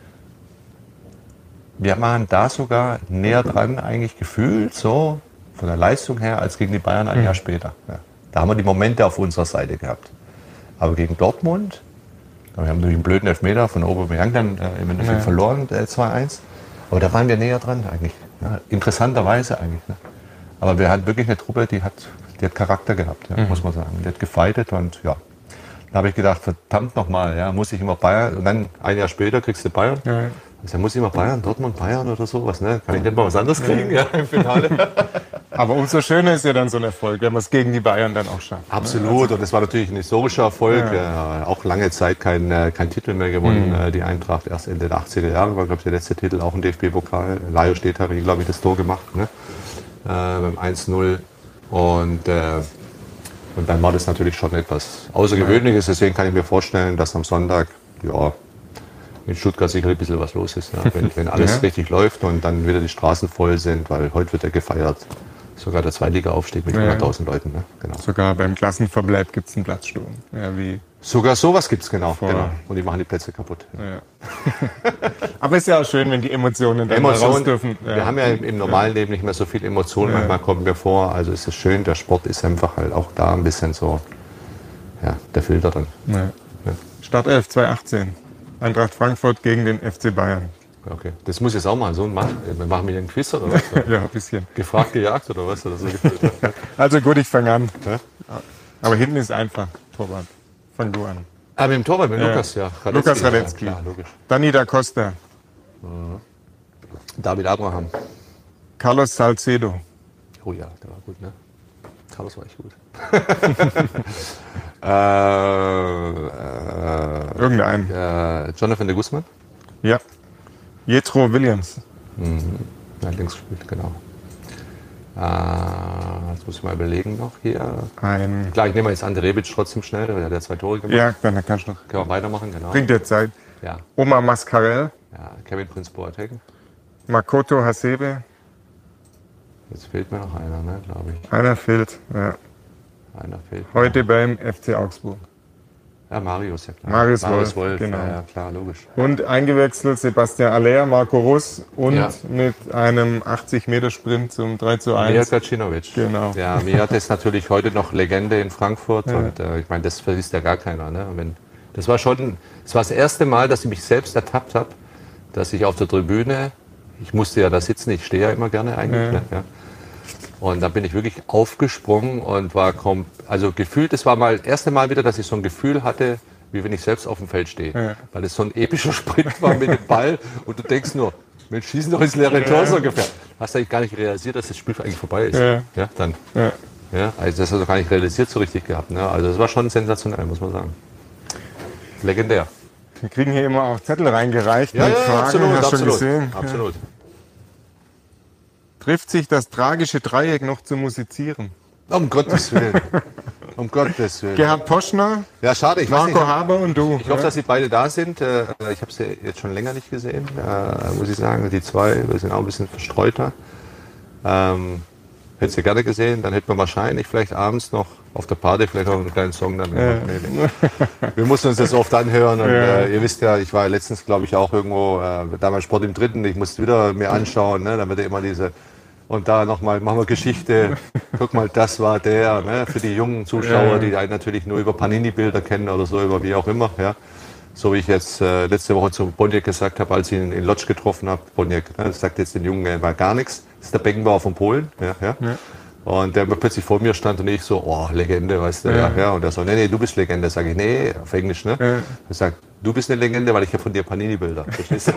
wir waren da sogar näher dran eigentlich gefühlt, so von der Leistung her, als gegen die Bayern ein mhm. Jahr später. Ja. Da haben wir die Momente auf unserer Seite gehabt. Aber gegen Dortmund, wir haben durch einen blöden Elfmeter von Aubameyang dann äh, im Endeffekt ja. verloren, äh, zwei eins. Aber da waren wir näher dran eigentlich. Ja, interessanterweise eigentlich. Ne? Aber wir hatten wirklich eine Truppe, die hat, die hat Charakter gehabt, ja, mhm. muss man sagen. Die hat gefeitet und ja. Da habe ich gedacht, verdammt nochmal, ja, muss ich immer Bayern. Und dann ein Jahr später kriegst du Bayern. Ja. Also, muss ich immer Bayern, Dortmund, Bayern oder sowas, ne? Kann ich nicht mal was anderes kriegen, ja, im Finale. Aber umso schöner ist ja dann so ein Erfolg, wenn man es gegen die Bayern dann auch schafft. Absolut, ne? Also, und es war natürlich ein historischer Erfolg. Ja. Äh, auch lange Zeit kein, äh, kein Titel mehr gewonnen. Mhm. Äh, die Eintracht erst Ende der achtziger Jahre war, glaube ich, der letzte Titel, auch ein D F B-Pokal. Lajo Stedt hat, glaube ich, das Tor gemacht, ne? Äh, beim eins null. Und, äh, und dann war das natürlich schon etwas Außergewöhnliches. Deswegen kann ich mir vorstellen, dass am Sonntag, ja, in Stuttgart sicher ein bisschen was los ist, ja. wenn, wenn alles ja. richtig läuft und dann wieder die Straßen voll sind, weil heute wird ja gefeiert. Sogar der Zweitliga-Aufstieg mit ja. hunderttausend Leuten. Ne? Genau. Sogar beim Klassenverbleib gibt es einen Platzsturm. Ja, wie Sogar sowas gibt es, genau, genau. Und die machen die Plätze kaputt. Ja. Aber es ist ja auch schön, wenn die Emotionen dann Emotionen, raus dürfen. Ja. Wir haben ja im, im normalen Leben nicht mehr so viel Emotionen, ja. manchmal kommen wir vor. Also es ist schön, der Sport ist einfach halt auch da ein bisschen so, ja, der Filter dann. Ja. Ja. Startelf zweitausendachtzehn. Eintracht Frankfurt gegen den F C Bayern. Okay, das muss jetzt auch mal so machen. Wir machen wir einen Quiz oder was? Ja, ein bisschen. Gefragt, gejagt oder was? Oder so. Also gut, ich fange an. Ja? Aber hinten ist einfach, Torwart. Fang du an. Ah, mit dem Torwart, mit ja. Lukas, ja. Radetzky. Lukas Radetzky. Ja, klar, logisch. Dani da Costa. Mhm. David Abraham. Carlos Salcedo. Oh ja, der war gut, ne? Carlos war echt gut. äh, äh, Irgendein. Äh, Jonathan de Guzman. Ja. Jethro Williams. Mhm. Ja, links gespielt, genau. Äh, jetzt muss ich mal überlegen noch hier. Ein Klar, ich nehme jetzt Ante Rebic trotzdem schnell, der hat ja zwei Tore gemacht. Ja, dann kannst du noch. Können wir weitermachen, genau. Bringt dir Zeit. Ja. Omar Mascarell. Ja, Kevin Prince Boateng. Makoto Hasebe. Jetzt fehlt mir noch einer, ne, glaube ich. Einer fehlt, ja. Einer fehlt. Heute noch. Beim F C Augsburg. Ja, Marius, ja klar. Marius, Marius Wolf, Wolf, genau. Ja, ja, klar, logisch. Und eingewechselt Sebastian Aller, Marco Russ und ja. mit einem achtzig Meter Sprint zum drei zu eins. Mijat Gacinovic. Genau. Ja, Mijat ist natürlich heute noch Legende in Frankfurt ja. und äh, ich meine, das vergisst ja gar keiner. Ne? Wenn, das war schon, das war das erste Mal, dass ich mich selbst ertappt habe, dass ich auf der Tribüne, ich musste ja da sitzen, ich stehe ja immer gerne eigentlich, ja. Ne? Ja. Und da bin ich wirklich aufgesprungen und war kaum, also gefühlt, es war mal das erste Mal wieder, dass ich so ein Gefühl hatte, wie wenn ich selbst auf dem Feld stehe. Ja. Weil es so ein epischer Sprint war mit dem Ball und du denkst nur, Mensch, schießen doch ins leere Tor so ungefähr. Hast du eigentlich gar nicht realisiert, dass das Spiel eigentlich vorbei ist. Ja. Ja, dann. Ja. Ja, also das hast du gar nicht realisiert so richtig gehabt. Ne? Also das war schon sensationell, muss man sagen. Legendär. Wir kriegen hier immer auch Zettel reingereicht ja, mit ja, Fragen, absolut, hast absolut, schon gesehen. Absolut. Ja. Trifft sich das tragische Dreieck noch zu musizieren? Um Gottes Willen. Um Gottes Willen. Gerhard Poschner, ja, schade, ich Marco weiß nicht, Haber und du. Ich hoffe, dass sie beide da sind. Ich habe sie jetzt schon länger nicht gesehen, muss ich sagen. Die zwei, wir sind auch ein bisschen verstreuter. Ähm, hätte sie gerne gesehen, dann hätten wir wahrscheinlich vielleicht abends noch auf der Party vielleicht noch einen kleinen Song dann gemacht. Ja. Wir mussten uns das oft anhören und ja. äh, ihr wisst ja, ich war letztens, glaube ich, auch irgendwo, äh, damals Sport im Dritten, ich musste wieder mir anschauen, ne, dann wird ja immer diese, und da nochmal, machen wir Geschichte, guck mal, das war der, ne, für die jungen Zuschauer, ja. die einen natürlich nur über Panini-Bilder kennen oder so, über wie auch immer, ja. So wie ich jetzt äh, letzte Woche zu Boniek gesagt habe, als ich ihn in Lodz getroffen habe, Boniek, ne, das sagt jetzt den Jungen mal gar nichts, das ist der Beckenbauer von Polen, ja, ja. ja. Und der plötzlich vor mir stand und ich so, oh, Legende, weißt du, ja. ja. Und er so, nee, nee, du bist Legende. Sag ich, nee, auf Englisch, ne? Ja. Ich sag, du bist eine Legende, weil ich habe von dir Panini-Bilder. Verstehst du?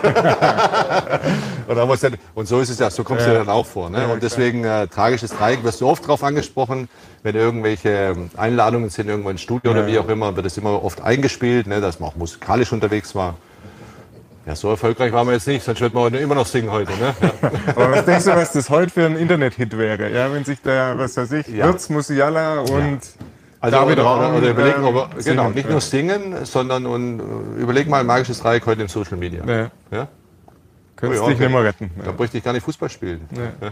und, dann dann, und so ist es ja, so kommst du ja. dir dann auch vor, ne? Ja, und deswegen, äh, tragisches Dreieck, wirst du oft drauf angesprochen, wenn irgendwelche Einladungen sind, irgendwo ins Studio ja. oder wie auch immer, wird es immer oft eingespielt, ne? Dass man auch musikalisch unterwegs war. Ja, so erfolgreich waren wir jetzt nicht, sonst würden wir heute immer noch singen heute. Ne? Ja. Aber was denkst du, was das heute für ein Internet-Hit wäre? Ja, wenn sich da, was weiß ich, ja. Wirtz, Musiala und Also David oder, Raum, oder, oder überlegen, äh, ob er, singen, genau, nicht ja. nur singen, sondern und, äh, überleg mal ein magisches Dreieck heute im Social Media. Ja. Ja? Könntest Oh ja, dich nicht mehr retten. Da bräuchte ich gar nicht Fußball spielen. Ja.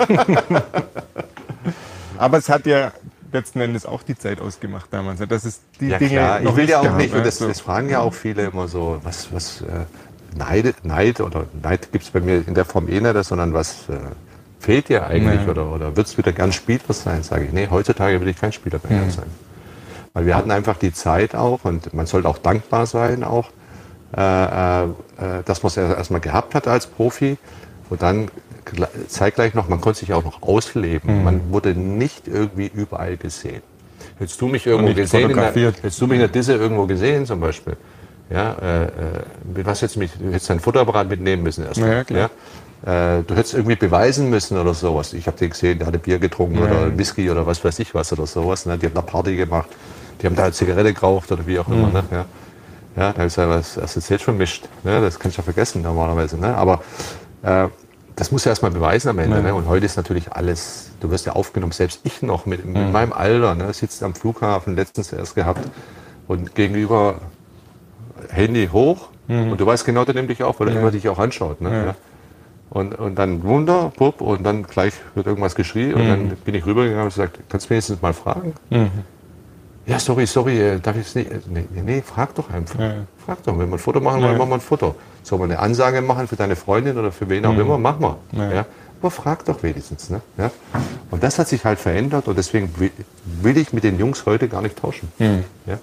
Aber es hat ja letzten Endes auch die Zeit ausgemacht damals. Das ist die Ja Dinge klar, noch ich will ja auch gehabt, nicht, und das, also. das fragen ja auch viele immer so, was, was äh, Neid, Neid oder Neid gibt es bei mir in der Form eh nicht, sondern was äh, fehlt dir eigentlich Nee. oder, oder würdest du wieder gern Spieler sein? Sage ich, nee, heutzutage will ich kein Spieler mehr Mhm. sein. Weil wir hatten einfach die Zeit auch und man sollte auch dankbar sein auch, äh, äh, dass man es erstmal gehabt hat als Profi und dann gle- zeitgleich noch, man konnte sich auch noch ausleben. Mhm. Man wurde nicht irgendwie überall gesehen. Hättest du mich irgendwo nicht gesehen, in der, fotografiert. hättest du mich in der Disse irgendwo gesehen zum Beispiel, ja, äh, äh, mit was jetzt mich, du hättest dein Fotoapparat mitnehmen müssen erstmal, Ja, klar. ja. Äh, du hättest irgendwie beweisen müssen oder sowas. Ich habe den gesehen, der hatte Bier getrunken oder Whisky oder was weiß ich was oder sowas. Ne? Die haben da Party gemacht, die haben da eine Zigarette geraucht oder wie auch immer. Mhm. Ne? Ja. Ja, da ist ja was assoziiert vermischt. Ne? Das kannst du ja vergessen normalerweise. Ne? Aber äh, das musst du erstmal beweisen am Ende. Ja. Ne? Und heute ist natürlich alles, du wirst ja aufgenommen, selbst ich noch mit, mit Mhm. meinem Alter, ne? Sitzt am Flughafen, letztens erst gehabt und gegenüber Handy hoch und du weißt genau, der nimmt dich auf, weil er Mhm. Ja. immer dich auch anschaut. Ne? Ja. Ja. Und, und dann Wunder, pupp, und dann gleich wird irgendwas geschrien und Mhm. dann bin ich rübergegangen und gesagt, kannst du mir wenigstens mal fragen? Mhm. Ja, sorry, sorry, äh, darf ich es nicht? äh, Nee, nee, nee, frag doch einfach. Ja. Frag doch, wenn wir ein Foto machen Ja. wollen, machen wir ein Foto. Soll man eine Ansage machen für deine Freundin oder für wen auch immer, mach mal. Ja. Ja. Aber frag doch wenigstens. Ne? Ja. Und das hat sich halt verändert und deswegen will, will ich mit den Jungs heute gar nicht tauschen. Mhm. Ja.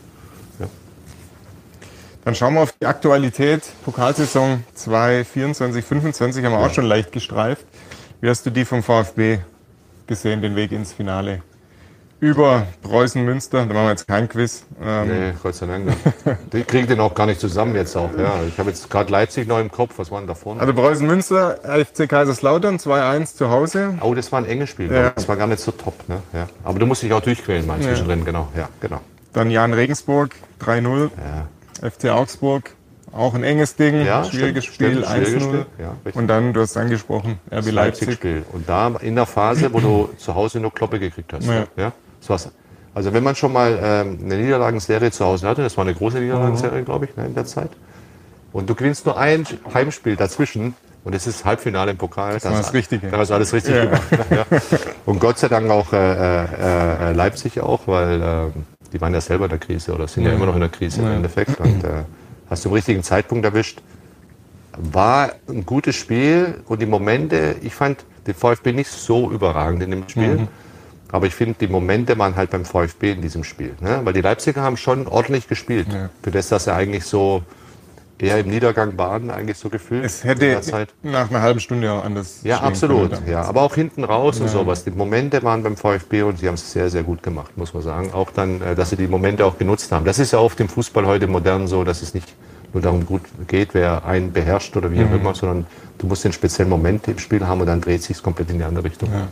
Dann schauen wir auf die Aktualität. Pokalsaison zwanzig vierundzwanzig fünfundzwanzig haben wir auch schon leicht gestreift. Wie hast du die vom VfB gesehen, den Weg ins Finale? Über Preußen Münster, da machen wir jetzt kein Quiz. Ähm, Nee, Gott sei Dank nicht. Die kriegen den auch gar nicht zusammen jetzt auch. Ja. Ich habe jetzt gerade Leipzig noch im Kopf. Was war denn da vorne? Also Preußen Münster, F C Kaiserslautern, zwei eins zu Hause. Oh, das war ein enges Spiel. Ja. Das war gar nicht so top. Ne? Ja. Aber du musst dich auch durchquälen mal Ja. zwischendrin. Genau. Ja, genau. Dann Jan Regensburg, drei null. Ja. F C Augsburg, auch ein enges Ding, Ja, schwieriges stimmt, Spiel, stimmt, schwieriges eins null. Spiel, ja, richtig. Und dann, du hast angesprochen, R B Das Leipzig. Leipzig-Spiel. Und da in der Phase, wo du zu Hause nur Kloppe gekriegt hast. Ja. Ja. Das war's. Also wenn man schon mal ähm, eine Niederlagenserie zu Hause hatte, das war eine große Niederlagenserie, glaube ich, ne, in der Zeit. Und du gewinnst nur ein Heimspiel dazwischen und es ist Halbfinale im Pokal. Das war das Richtige. Da hast du alles richtig Ja. gemacht. Ja. Und Gott sei Dank auch äh, äh, Leipzig auch, weil äh, die waren ja selber in der Krise oder sind ja, Ja. immer noch in der Krise Ja. im Endeffekt. Und äh, hast du im richtigen Zeitpunkt erwischt. War ein gutes Spiel und die Momente, ich fand den VfB nicht so überragend in dem Spiel. Mhm. Aber ich finde, die Momente waren halt beim VfB in diesem Spiel. Ne? Weil die Leipziger haben schon ordentlich gespielt. Ja. Für das, dass sie eigentlich so eher im Niedergang waren, eigentlich so gefühlt. Es in hätte der Zeit. nach einer halben Stunde auch anders Ja, stehen absolut. können. Ja, aber auch hinten raus und Ja. sowas. Die Momente waren beim VfB und sie haben es sehr, sehr gut gemacht, muss man sagen. Auch dann, äh, dass sie die Momente auch genutzt haben. Das ist ja oft im Fußball heute modern so, dass es nicht nur darum gut geht, wer einen beherrscht oder wie auch Mhm. immer, sondern du musst den speziellen Moment im Spiel haben und dann dreht sich komplett in die andere Richtung. Ja.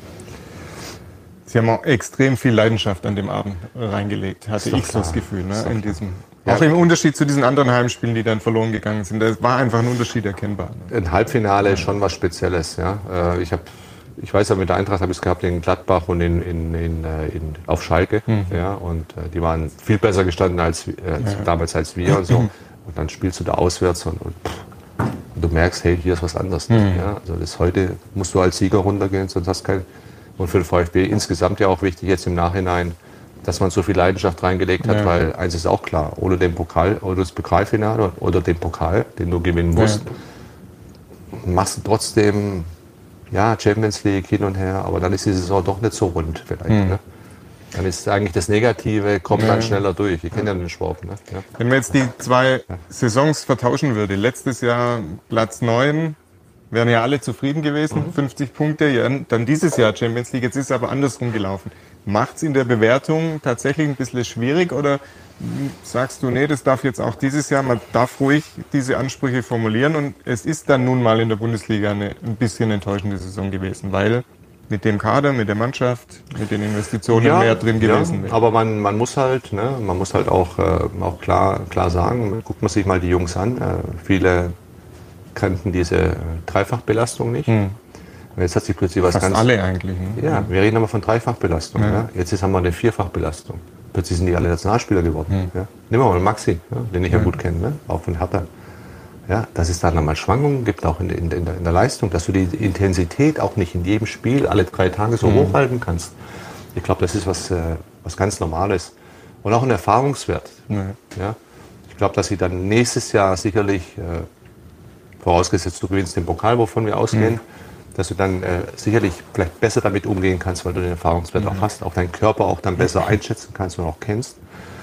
Sie haben auch extrem viel Leidenschaft an dem Abend reingelegt, hatte doch ich so das klar. Gefühl. Ne? Ist doch In klar. diesem, Ja. Auch im Unterschied zu diesen anderen Heimspielen, die dann verloren gegangen sind. Da war einfach ein Unterschied erkennbar. Ne? Ein Halbfinale ist schon was Spezielles. Ja. Äh, Ich, hab, ich weiß ja, mit der Eintracht habe ich es gehabt in Gladbach und in, in, in, äh, in, auf Schalke. Mhm. Ja, und äh, die waren viel besser gestanden als, äh, als damals als wir. Und, so. Und dann spielst du da auswärts und, und, pff, und du merkst, hey, hier ist was anderes. Mhm. Ja. Also das heute musst du als Sieger runtergehen, sonst hast du kein. Und für den VfB insgesamt ja auch wichtig jetzt im Nachhinein, dass man so viel Leidenschaft reingelegt hat, Ja. weil eins ist auch klar, ohne den Pokal, oder das Pokalfinale oder den Pokal, den du gewinnen musst, machst du trotzdem, ja, Champions League hin und her, aber dann ist die Saison doch nicht so rund vielleicht. Mhm. Ne? Dann ist eigentlich das Negative, kommt Ja. dann schneller durch. Ich kenne ja den Schwab. Ne? Ja. Wenn man jetzt die zwei Saisons vertauschen würde, letztes Jahr Platz neun, wären ja alle zufrieden gewesen, fünfzig Punkte, ja, dann dieses Jahr Champions League, jetzt ist es aber andersrum gelaufen. Macht es in der Bewertung tatsächlich ein bisschen schwierig oder sagst du, nee, das darf jetzt auch dieses Jahr, man darf ruhig diese Ansprüche formulieren und es ist dann nun mal in der Bundesliga eine ein bisschen enttäuschende Saison gewesen, weil mit dem Kader, mit der Mannschaft, mit den Investitionen mehr drin gewesen ja, wäre. aber man, man muss halt, ne, man muss halt auch, äh, auch klar, klar sagen, guckt man sich mal die Jungs an, äh, viele kannten diese äh, Dreifachbelastung nicht. Hm. Jetzt hat sich plötzlich was Fast ganz... alle eigentlich. Ne? Ja, wir reden aber von Dreifachbelastung. Ja. Ja. Jetzt ist, haben wir eine Vierfachbelastung. plötzlich sind die alle Nationalspieler geworden. Mhm. Ja. Nehmen wir mal Maxi, ja, den ich ja, ja gut kenne, ne? Auch von Hertha. Ja, dass es da nochmal Schwankungen gibt, auch in, in, in, der, in der Leistung, dass du die Intensität auch nicht in jedem Spiel alle drei Tage so mhm. hochhalten kannst. Ich glaube, das ist was, äh, was ganz Normales. Und auch ein Erfahrungswert. Mhm. Ja. Ich glaube, dass sie dann nächstes Jahr sicherlich, äh, vorausgesetzt du gewinnst den Pokal, wovon wir ausgehen, mhm. dass du dann äh, sicherlich vielleicht besser damit umgehen kannst, weil du den Erfahrungswert mhm. auch hast, auch deinen Körper auch dann besser einschätzen kannst und auch kennst.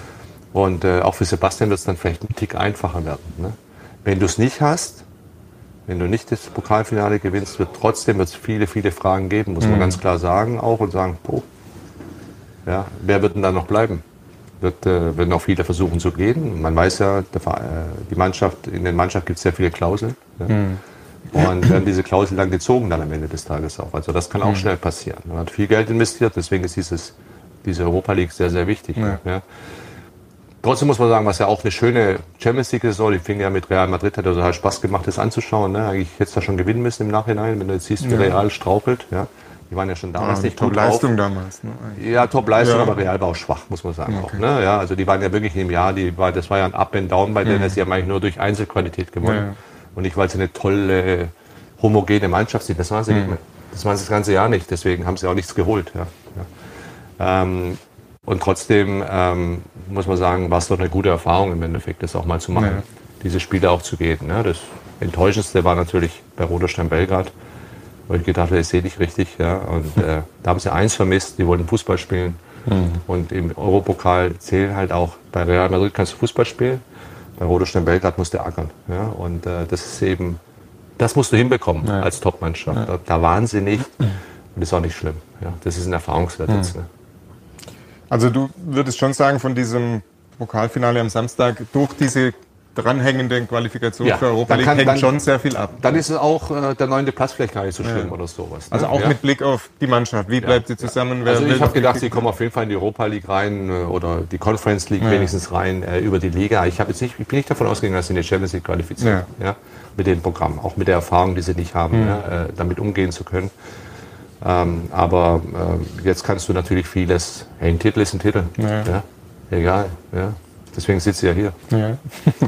Und äh, auch für Sebastian wird es dann vielleicht ein Tick einfacher werden. Ne? Wenn du es nicht hast, wenn du nicht das Pokalfinale gewinnst, wird trotzdem wird's viele, viele Fragen geben, muss mhm. man ganz klar sagen auch und sagen, oh, ja, wer wird denn da noch bleiben? Wird, äh, werden auch viele versuchen zu gehen. Man weiß ja, der, äh, die Mannschaft, in der Mannschaft gibt es sehr viele Klauseln. Ja? Mhm. Und werden diese Klauseln dann gezogen dann am Ende des Tages auch. Also das kann auch mhm. schnell passieren. Man hat viel Geld investiert, deswegen ist dieses, diese Europa League sehr, sehr wichtig. Ja. Ja? Trotzdem muss man sagen, was ja auch eine schöne Champions League-Saison, die fing ja mit Real Madrid, hat also halt Spaß gemacht, das anzuschauen. Ne? Eigentlich hätte es da schon gewinnen müssen im Nachhinein, wenn du jetzt siehst, wie ja. Real strauchelt. Ja? Die waren ja schon damals ja, nicht gut drauf. Top-Leistung damals. Ne? Ja, Top-Leistung, ja. aber Real war auch schwach, muss man sagen. Okay. Auch, ne? Ja, also die waren ja wirklich im Jahr, die war, das war ja ein Up and Down bei denen, mhm. sie haben eigentlich nur durch Einzelqualität gewonnen. Ja. Und nicht, weil sie eine tolle, homogene Mannschaft sind. Das waren sie mhm. nicht mehr. Das waren sie das ganze Jahr nicht, deswegen haben sie auch nichts geholt. Ja. Ja. Ähm, Und trotzdem ähm, muss man sagen, war es doch eine gute Erfahrung im Endeffekt, das auch mal zu machen, ja. diese Spiele auch zu gehen. Ne? Das Enttäuschendste war natürlich bei Roter Stern Belgrad, wo ich gedacht habe, ich sehe dich richtig. Ja? Und äh, da haben sie eins vermisst, die wollten Fußball spielen. Mhm. Und im Europapokal zählen halt auch, bei Real Madrid kannst du Fußball spielen, bei Roter Stern Belgrad musst du ackern. Ja? Und äh, das ist eben, das musst du hinbekommen ja. als Topmannschaft. Ja. Da, da waren sie nicht und das ist auch nicht schlimm. Ja? Das ist ein Erfahrungswert mhm. jetzt. Ne? Also du würdest schon sagen, von diesem Pokalfinale am Samstag, durch diese dranhängende Qualifikation ja, für Europa League hängt dann, schon sehr viel ab. Dann ist es auch äh, der neunte Platz vielleicht gar nicht so schlimm ja. oder sowas. Ne? Also auch ja. mit Blick auf die Mannschaft. Wie bleibt ja. sie zusammen? Also ich habe gedacht, sie kommen auf jeden Fall in die Europa League rein äh, oder die Conference League ja. wenigstens rein äh, über die Liga. Ich, jetzt nicht, ich bin nicht davon ausgegangen, dass sie in die Champions League qualifizieren. Ja. Ja? Mit dem Programm, auch mit der Erfahrung, die sie nicht haben, mhm. ja, äh, damit umgehen zu können. Ähm, aber äh, jetzt kannst du natürlich vieles, hey, ein Titel ist ein Titel, ja. Ja, egal, ja. Deswegen sitzt ihr ja hier. Ja.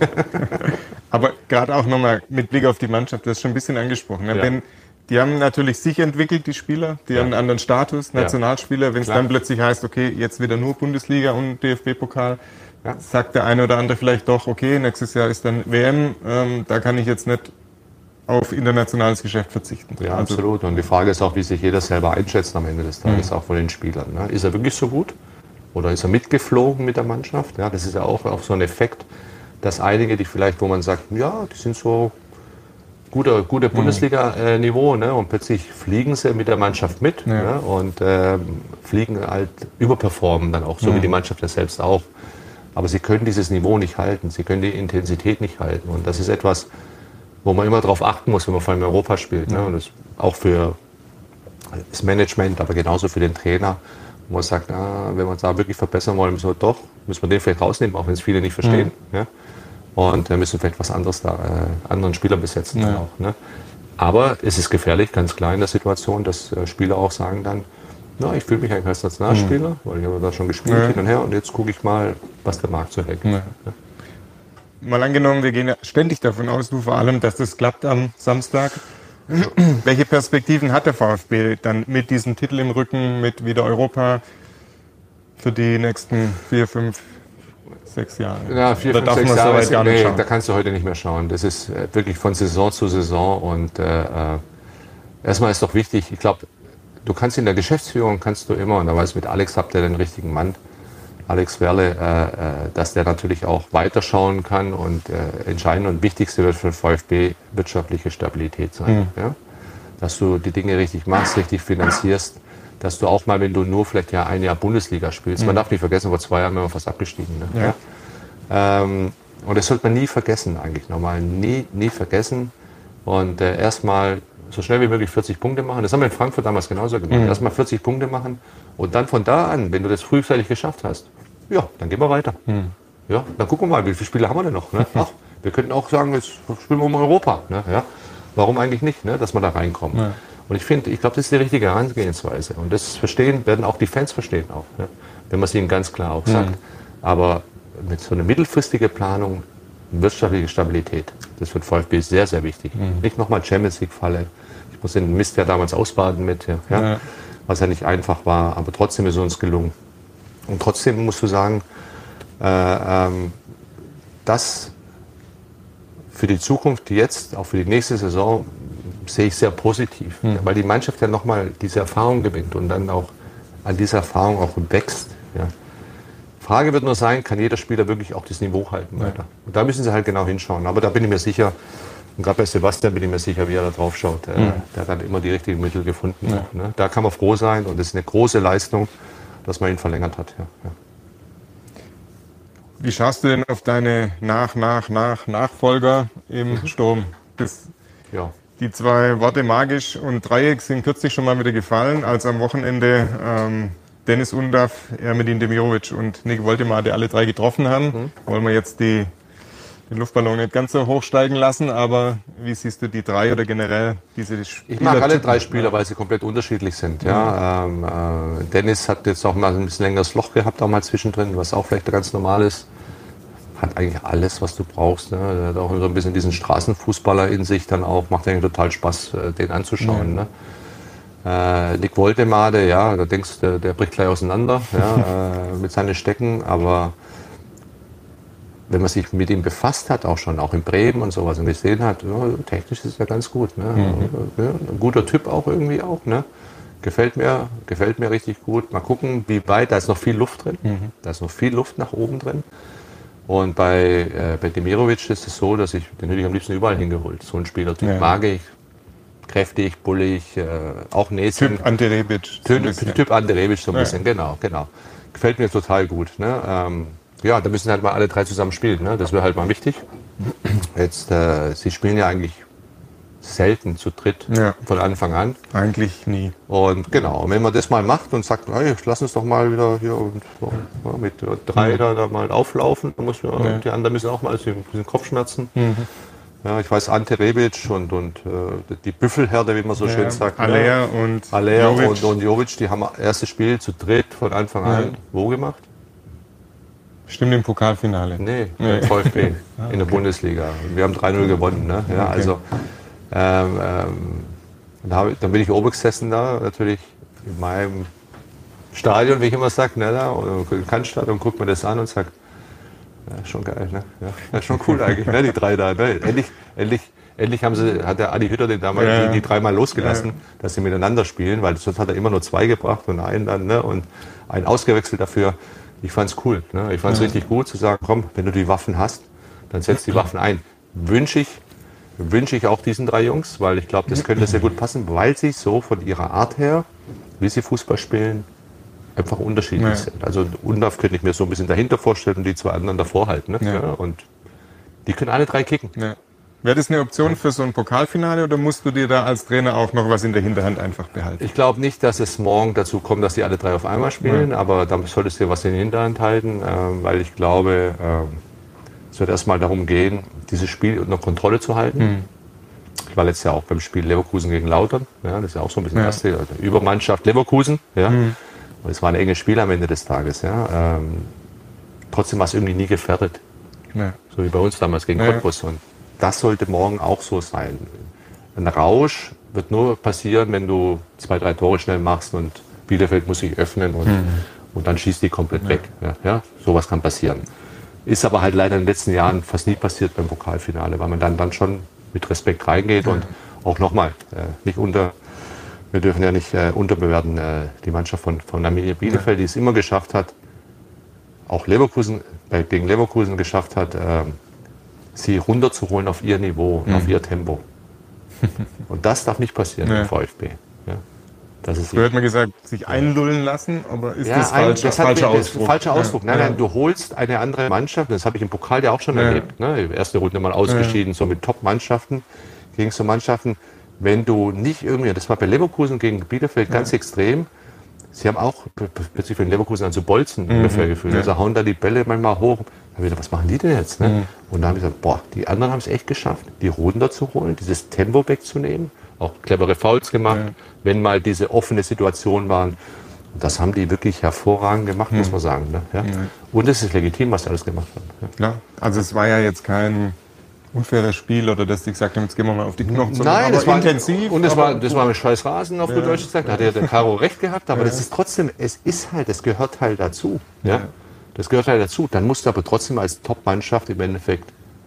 Aber gerade auch nochmal mit Blick auf die Mannschaft, du hast schon ein bisschen angesprochen. Ne? Ja. Wenn, die haben natürlich sich entwickelt, die Spieler, die ja. haben einen anderen Status, Nationalspieler. Wenn es dann plötzlich heißt, okay, jetzt wieder nur Bundesliga und D F B-Pokal, ja. sagt der eine oder andere vielleicht doch, okay, nächstes Jahr ist dann W M, ähm, da kann ich jetzt nicht auf internationales Geschäft verzichten. Ja, also absolut. Und die Frage ist auch, wie sich jeder selber einschätzt am Ende des Tages, mhm. auch von den Spielern. Ne? Ist er wirklich so gut? Oder ist er mitgeflogen mit der Mannschaft? Ja, das ist ja auch, auch so ein Effekt, dass einige, die vielleicht, wo man sagt, ja, die sind so guter, guter mhm. Bundesliga-Niveau, ne? Und plötzlich fliegen sie mit der Mannschaft mit ja. ne? und äh, fliegen halt, überperformen dann auch, so mhm. wie die Mannschaft ja selbst auch. Aber sie können dieses Niveau nicht halten, sie können die Intensität nicht halten. Und das ist etwas, wo man immer darauf achten muss, wenn man vor allem in Europa spielt. Ne? Und das auch für das Management, aber genauso für den Trainer, wo man sagt, ah, wenn wir uns da wirklich verbessern wollen, müssen wir doch, müssen wir den vielleicht rausnehmen, auch wenn es viele nicht verstehen. Mhm. Ja? Und wir müssen vielleicht was anderes da, äh, anderen Spieler besetzen. Ja. Auch, ne? Aber es ist gefährlich, ganz klar in der Situation, dass äh, Spieler auch sagen dann, na, ich fühle mich eigentlich als Nationalspieler, mhm. weil ich habe da schon gespielt ja. hin und her und jetzt gucke ich mal, was der Markt so hergibt. Ja. Ja. Mal angenommen, wir gehen ja ständig davon aus, du vor allem, dass das klappt am Samstag. Welche Perspektiven hat der VfB dann mit diesem Titel im Rücken, mit wieder Europa für die nächsten vier, fünf, sechs Jahre? Ja, vier, fünf, sechs Jahre, so gar nicht nee, da kannst du heute nicht mehr schauen. Das ist äh, wirklich von Saison zu Saison und äh, erstmal ist doch wichtig, ich glaube, du kannst in der Geschäftsführung, kannst du immer, und da weiß mit Alex, habt ihr den richtigen Mann, Alex Werle, äh, dass der natürlich auch weiterschauen kann und äh, entscheidend und wichtigste wird für den VfB wirtschaftliche Stabilität sein. Mhm. Ja? Dass du die Dinge richtig machst, richtig finanzierst, dass du auch mal, wenn du nur vielleicht ja ein Jahr Bundesliga spielst, mhm. man darf nicht vergessen, vor zwei Jahren sind wir fast abgestiegen. Ne? Ja. Ja? Ähm, und das sollte man nie vergessen eigentlich, nochmal nie, nie vergessen und äh, erstmal so schnell wie möglich vierzig Punkte machen. Das haben wir in Frankfurt damals genauso gemacht. Mhm. Erstmal vierzig Punkte machen und dann von da an, wenn du das frühzeitig geschafft hast, ja, dann gehen wir weiter. Mhm. Ja, dann gucken wir mal, wie viele Spiele haben wir denn noch? Ne? Ach, wir könnten auch sagen, jetzt spielen wir um Europa. Ne? Ja? Warum eigentlich nicht, ne? Dass wir da reinkommen? Ja. Und ich finde, ich glaube, das ist die richtige Herangehensweise. Und das verstehen, werden auch die Fans verstehen auch. Ne? wenn man es ihnen ganz klar auch sagt. Mhm. Aber mit so einer mittelfristigen Planung, wirtschaftliche Stabilität, das wird VfB sehr, sehr wichtig. Mhm. Nicht nochmal Champions League-Falle. Ich muss den Mist ja damals ausbaden mit, ja, ja. was ja nicht einfach war, aber trotzdem ist es uns gelungen. Und trotzdem musst du sagen, äh, ähm, dass für die Zukunft jetzt, auch für die nächste Saison, sehe ich sehr positiv. Mhm. Weil die Mannschaft ja nochmal diese Erfahrung gewinnt und dann auch an dieser Erfahrung auch wächst. Ja. Frage wird nur sein, kann jeder Spieler wirklich auch das Niveau halten weiter? Ja. Und da müssen sie halt genau hinschauen. Aber da bin ich mir sicher, und gerade bei Sebastian bin ich mir sicher, wie er da drauf schaut. Mhm. Der hat dann immer die richtigen Mittel gefunden. Ja. Ne? Da kann man froh sein und das ist eine große Leistung, dass man ihn verlängert hat. Ja. Ja. Wie schaust du denn auf deine Nach, Nach, Nach, Nachfolger im mhm. Sturm? Das, ja. Die zwei Worte magisch und Dreieck sind kürzlich schon mal wieder gefallen, als am Wochenende ähm, Dennis Undaff, Ermedin Demirovic und Nick Woltemade alle drei getroffen haben. Mhm. Wollen wir jetzt die, den Luftballon nicht ganz so hoch steigen lassen, aber wie siehst du die drei oder generell diese Spieler? Ich mag alle drei Spieler, weil sie komplett unterschiedlich sind. Ja. Mhm. Ähm, äh, Dennis hat jetzt auch mal ein bisschen längeres Loch gehabt, auch mal zwischendrin, was auch vielleicht ganz normal ist. Hat eigentlich alles, was du brauchst. Ne? Er hat auch so ein bisschen diesen Straßenfußballer in sich dann auch. Macht eigentlich total Spaß, den anzuschauen. Mhm. Ne? Äh, Nick Woltemade, ja, da denkst du, der, der bricht gleich auseinander ja, äh, mit seinen Stecken. Aber wenn man sich mit ihm befasst hat, auch schon, auch in Bremen und sowas und gesehen hat, ja, technisch ist er ganz gut. Ne? Mhm. Ja, ein guter Typ auch irgendwie auch. Ne? Gefällt mir, gefällt mir richtig gut. Mal gucken, wie weit, da ist noch viel Luft drin. Mhm. Da ist noch viel Luft nach oben drin. Und bei, äh, bei Demirovic ist es so, dass ich den hätte ich am liebsten überall hingeholt. So ein Spielertyp ja. mag ich. Kräftig, bullig, äh, auch Näschen. Typ Ante Rebic. Typ, so typ Ante Rebic so ein ja. bisschen, genau, genau. Gefällt mir total gut. Ne? Ähm, ja, da müssen halt mal alle drei zusammen spielen. Ne? Das wäre halt mal wichtig. Jetzt, äh, sie spielen ja eigentlich selten zu dritt ja. von Anfang an. Eigentlich nie. Und genau, und wenn man das mal macht und sagt, hey, lass uns doch mal wieder hier und, ja, mit drei mhm. da, da mal auflaufen, dann muss man, ja. die anderen müssen auch mal ein bisschen Kopfschmerzen. Mhm. Ja, ich weiß, Ante Rebic und, und äh, die Büffelherde, wie man so ja, schön sagt. Alea ja. und Alea Jovic. Und, und Jovic, die haben das erste Spiel zu dritt von Anfang an ja. wo gemacht? Bestimmt im Pokalfinale. Nee, nee. Im VfB ah, okay. in der Bundesliga. Wir haben drei null gewonnen. Ne? Ja, okay. Also ähm, ähm, dann, dann bin ich oben gesessen da, natürlich in meinem Stadion, wie ich immer sage, ne, da, oder in Cannstatt und guckt mir das an und sagt, ja, schon geil, ne? Ja, ja, schon cool eigentlich, ne? Die drei da. Ne? Endlich, endlich, endlich haben sie, hat der Adi Hütter den damals ja, die, die dreimal losgelassen, ja. dass sie miteinander spielen, weil sonst hat er immer nur zwei gebracht und einen dann, ne? Und einen ausgewechselt dafür. Ich fand's cool, ne? Ich fand's ja. richtig gut zu sagen, komm, wenn du die Waffen hast, dann setz die Waffen ein. Wünsche ich, wünsche ich auch diesen drei Jungs, weil ich glaube, das könnte sehr gut passen, weil sie so von ihrer Art her, wie sie Fußball spielen, einfach unterschiedlich ja. sind. Also Undaff könnte ich mir so ein bisschen dahinter vorstellen und die zwei anderen davor halten. Ne? Ja. Ja, und die können alle drei kicken. Ja. Wäre das eine Option für so ein Pokalfinale oder musst du dir da als Trainer auch noch was in der Hinterhand einfach behalten? Ich glaube nicht, dass es morgen dazu kommt, dass die alle drei auf einmal spielen, ja. aber da solltest du dir was in der Hinterhand halten, äh, weil ich glaube, äh, es wird erstmal darum gehen, dieses Spiel unter Kontrolle zu halten. Mhm. Ich war letztes Jahr auch beim Spiel Leverkusen gegen Lautern. Ja, das ist ja auch so ein bisschen ja. erste also Übermannschaft Leverkusen. Ja. Mhm. Und es war ein enges Spiel am Ende des Tages. Ja. Ähm, trotzdem war es irgendwie nie gefährdet. Ja. So wie bei uns damals gegen ja. Cottbus. Und das sollte morgen auch so sein. Ein Rausch wird nur passieren, wenn du zwei, drei Tore schnell machst und Bielefeld muss sich öffnen und, mhm. und dann schießt die komplett ja. weg. Ja. Ja. Sowas kann passieren. Ist aber halt leider in den letzten Jahren fast nie passiert beim Pokalfinale, weil man dann, dann schon mit Respekt reingeht ja. und auch nochmal äh, nicht unter... Wir dürfen ja nicht äh, unterbewerten, äh, die Mannschaft von, von Arminia Bielefeld, die es immer geschafft hat, auch Leverkusen, äh, gegen Leverkusen geschafft hat, äh, sie runterzuholen auf ihr Niveau, mhm. auf ihr Tempo. Und das darf nicht passieren ja. im VfB. Ja. Das ist Früher hat man gesagt, sich einlullen lassen, aber ist ja, das falsch, das falscher Ausdruck? Falscher Ausdruck. Nein, nein, du holst eine andere Mannschaft, das habe ich im Pokal ja auch schon ja. erlebt. Ne? Erste Runde mal ausgeschieden, ja. so mit Top-Mannschaften gegen so Mannschaften. Wenn du nicht irgendwie, das war bei Leverkusen gegen Bielefeld ganz ja. extrem, sie haben auch plötzlich für den Leverkusen an so Bolzen mhm. ungefähr gefühlt. Ja. Also hauen da die Bälle manchmal hoch. Da habe ich gedacht, was machen die denn jetzt? Ne? Mhm. Und da habe ich gesagt, boah, die anderen haben es echt geschafft, die runterzuholen, dieses Tempo wegzunehmen, auch clevere Fouls gemacht, ja. wenn mal diese offene Situation waren. Das haben die wirklich hervorragend gemacht, hm. muss man sagen. Ne? Ja? Hm. Und es ist legitim, was sie alles gemacht haben. Ja. Klar. Also es war ja jetzt kein unfaires Spiel oder dass die gesagt haben, jetzt gehen wir mal auf die Knochen. Nein, das war intensiv. Und das war, das war ein scheiß Rasen, auf ja. gut Deutsch gesagt. Da hat ja der Caro recht gehabt, aber ja. das ist trotzdem, es ist halt, das gehört halt dazu. Ja? Ja. Das gehört halt dazu. Dann musst du aber trotzdem als Top-Mannschaft im Endeffekt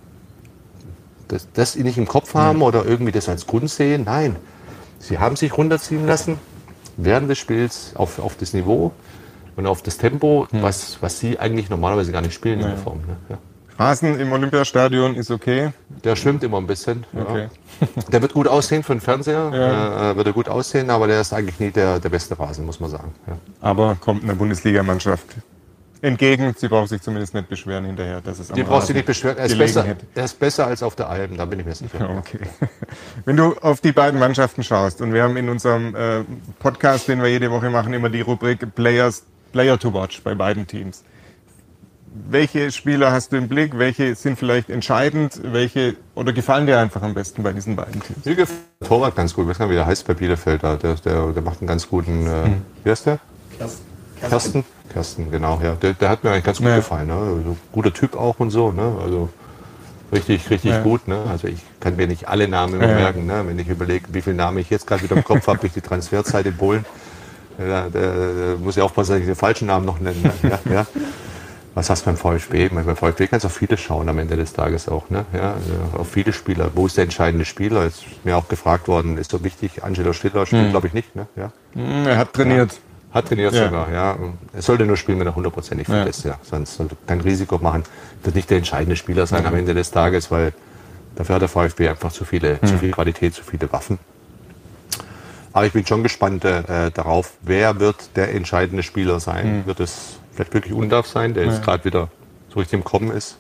das, das nicht im Kopf haben ja. oder irgendwie das als Grund sehen. Nein, sie haben sich runterziehen lassen während des Spiels auf, auf das Niveau und auf das Tempo, ja. was, was sie eigentlich normalerweise gar nicht spielen ja. in der Form. Ne? Ja. Rasen im Olympiastadion ist okay. Der schwimmt immer ein bisschen. Okay. Ja. Der wird gut aussehen für den Fernseher. Ja. Äh, wird er gut aussehen, aber der ist eigentlich nie der, der beste Rasen, muss man sagen. Ja. Aber kommt eine Bundesligamannschaft entgegen. Sie braucht sich zumindest nicht beschweren hinterher. Dass es am Die braucht sich nicht beschweren. Er ist, besser, er ist besser als auf der Alm, da bin ich mir sicher. Okay. Wenn du auf die beiden Mannschaften schaust, und wir haben in unserem äh, Podcast, den wir jede Woche machen, immer die Rubrik Players, Player to Watch bei beiden Teams. Welche Spieler hast du im Blick? Welche sind vielleicht entscheidend? Welche oder gefallen dir einfach am besten bei diesen beiden Teams? Mir gefällt der Torwart ganz gut. Ich weiß gar nicht, wie der heißt bei Bielefeld. Der, der, der macht einen ganz guten. Äh, hm. Wie heißt der? Kersten. Kersten, Kersten genau. Ja. Der, der hat mir eigentlich ganz gut ja. gefallen. Ne? Also, guter Typ auch und so. Ne? Also richtig, richtig ja. gut. Ne? Also ich kann mir nicht alle Namen immer ja. merken. Ne? Wenn ich überlege, wie viele Namen ich jetzt gerade wieder im Kopf habe, durch die Transferzeit in Polen. Da, da, da muss ich aufpassen, dass ich den falschen Namen noch nenne. Ne? Ja, ja. Was hast du beim VfB? Beim VfB kannst du auf viele schauen am Ende des Tages auch. Ne? Ja, auf viele Spieler. Wo ist der entscheidende Spieler? Jetzt ist mir auch gefragt worden, ist so wichtig, Angelo Stiller spielt, mhm. glaube ich, nicht. Ne? Ja. Er hat trainiert. Ja. Hat trainiert ja. sogar, ja. Er sollte nur spielen, wenn er hundertprozentig fit ist. Ja. Sonst sollte er kein Risiko machen. Wird nicht der entscheidende Spieler sein mhm. am Ende des Tages, weil dafür hat der VfB einfach zu viele, mhm. zu viel Qualität, zu viele Waffen. Aber ich bin schon gespannt äh, darauf, wer wird der entscheidende Spieler sein. Mhm. Wird es vielleicht wirklich Undarf sein, der jetzt ja. gerade wieder so richtig im Kommen ist.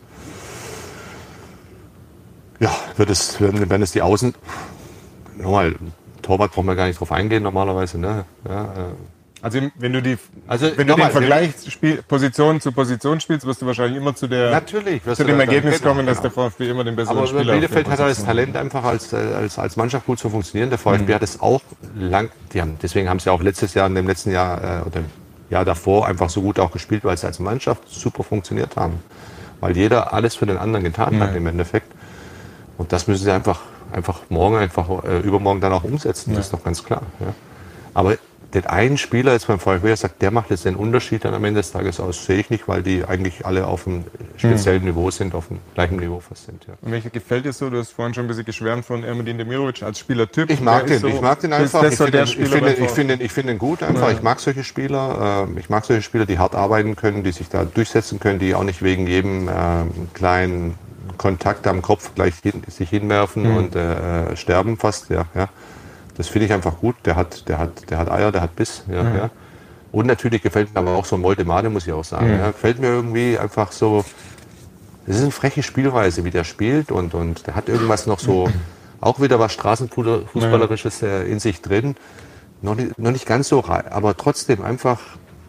Ja, wird es, werden, werden es die Außen... Nochmal, Torwart braucht man gar nicht drauf eingehen normalerweise. Ne? Ja, äh. Also wenn du, die, also wenn du den Vergleich Spiel, Position zu Position spielst, wirst du wahrscheinlich immer zu, der, Natürlich, zu dem Ergebnis kommen, genau, dass der VfB immer den besseren aber Spieler hat. Aber Bielefeld hat das Talent, einfach als, als, als Mannschaft gut zu funktionieren. Der VfB mhm. hat es auch lang... Die haben, deswegen haben sie auch letztes Jahr, in dem letzten Jahr... Äh, oder Jahr davor einfach so gut auch gespielt, weil sie als Mannschaft super funktioniert haben. Weil jeder alles für den anderen getan hat, ja. im Endeffekt. Und das müssen sie einfach, einfach morgen, einfach äh, übermorgen dann auch umsetzen. Ja. Das ist doch ganz klar. Ja. Aber den einen Spieler jetzt beim VfB, der sagt, der macht jetzt den Unterschied dann am Ende des Tages aus, sehe ich nicht, weil die eigentlich alle auf einem speziellen mhm. Niveau sind, auf dem gleichen Niveau fast sind. Ja. Und welcher gefällt dir so? Du hast vorhin schon ein bisschen geschwärmt von Ermedin Demirovic als Spielertyp. Ich mag den, so, ich mag den einfach. Ich finde ich finde, ich finde, ich finde ihn gut einfach. Ja. Ich mag solche Spieler. Ich mag solche Spieler, die hart arbeiten können, die sich da durchsetzen können, die auch nicht wegen jedem äh, kleinen Kontakt am Kopf gleich hin, sich hinwerfen mhm. und äh, sterben fast. Ja, ja. Das finde ich einfach gut. Der hat, der hat, der hat Eier, der hat Biss. Ja, mhm. ja. Und natürlich gefällt mir aber auch so ein Moldemade, muss ich auch sagen. Mhm. Ja. Gefällt mir irgendwie einfach so. Das ist eine freche Spielweise, wie der spielt und, und der hat irgendwas noch so, auch wieder was Straßenfußballerisches äh, in sich drin. Noch nicht, noch nicht ganz so, aber trotzdem einfach.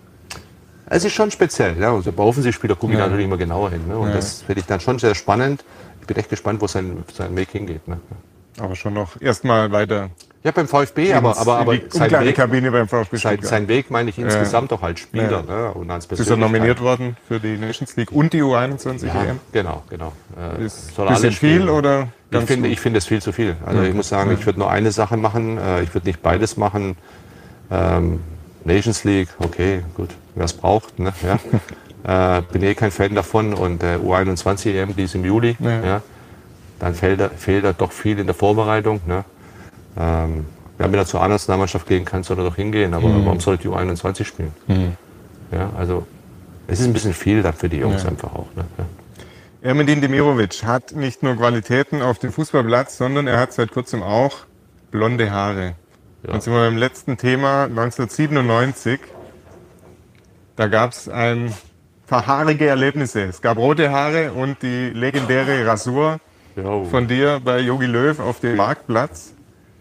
Es ist schon speziell. Ja. Also bei Offensivspieler gucke ich ja. natürlich immer genauer hin. Ne? Und ja. das finde ich dann schon sehr spannend. Ich bin echt gespannt, wo sein, sein Weg hingeht. Ne? Aber schon noch erstmal weiter. Ja, beim VfB, aber, aber, aber sein, Weg, Kabine beim VfB sein, sein Weg meine ich insgesamt ja. auch als Spieler. Ja. Ne? Und als ist er nominiert worden für die Nations League und die U einundzwanzig ja, E M? Genau, genau. Äh, ist ein bisschen viel oder? Ich finde, ich finde es viel zu viel. Also ja. ich muss sagen, ich würde nur eine Sache machen. Ich würde nicht beides machen. Ähm, Nations League, okay, gut, wer es braucht. Ne? Ja. äh, bin eh kein Fan davon. Und äh, U einundzwanzig E M, die ist im Juli. Ja. Ja. Dann fehlt da, fehlt da doch viel in der Vorbereitung. Ne? Ähm, wenn er zur A-Nationalmannschaft gehen kann, soll er doch hingehen. Aber mhm. warum soll er die U einundzwanzig spielen? Mhm. Ja, also es ist ein bisschen viel dann für die Jungs ja. einfach auch. Ne? Ja. Ermedin Demirovic hat nicht nur Qualitäten auf dem Fußballplatz, sondern er hat seit kurzem auch blonde Haare. Ja. Und sind wir beim letzten Thema, neunzehnhundertsiebenundneunzig. Da gab es ein paar haarige Erlebnisse. Es gab rote Haare und die legendäre Rasur jo. von dir bei Jogi Löw auf dem Marktplatz.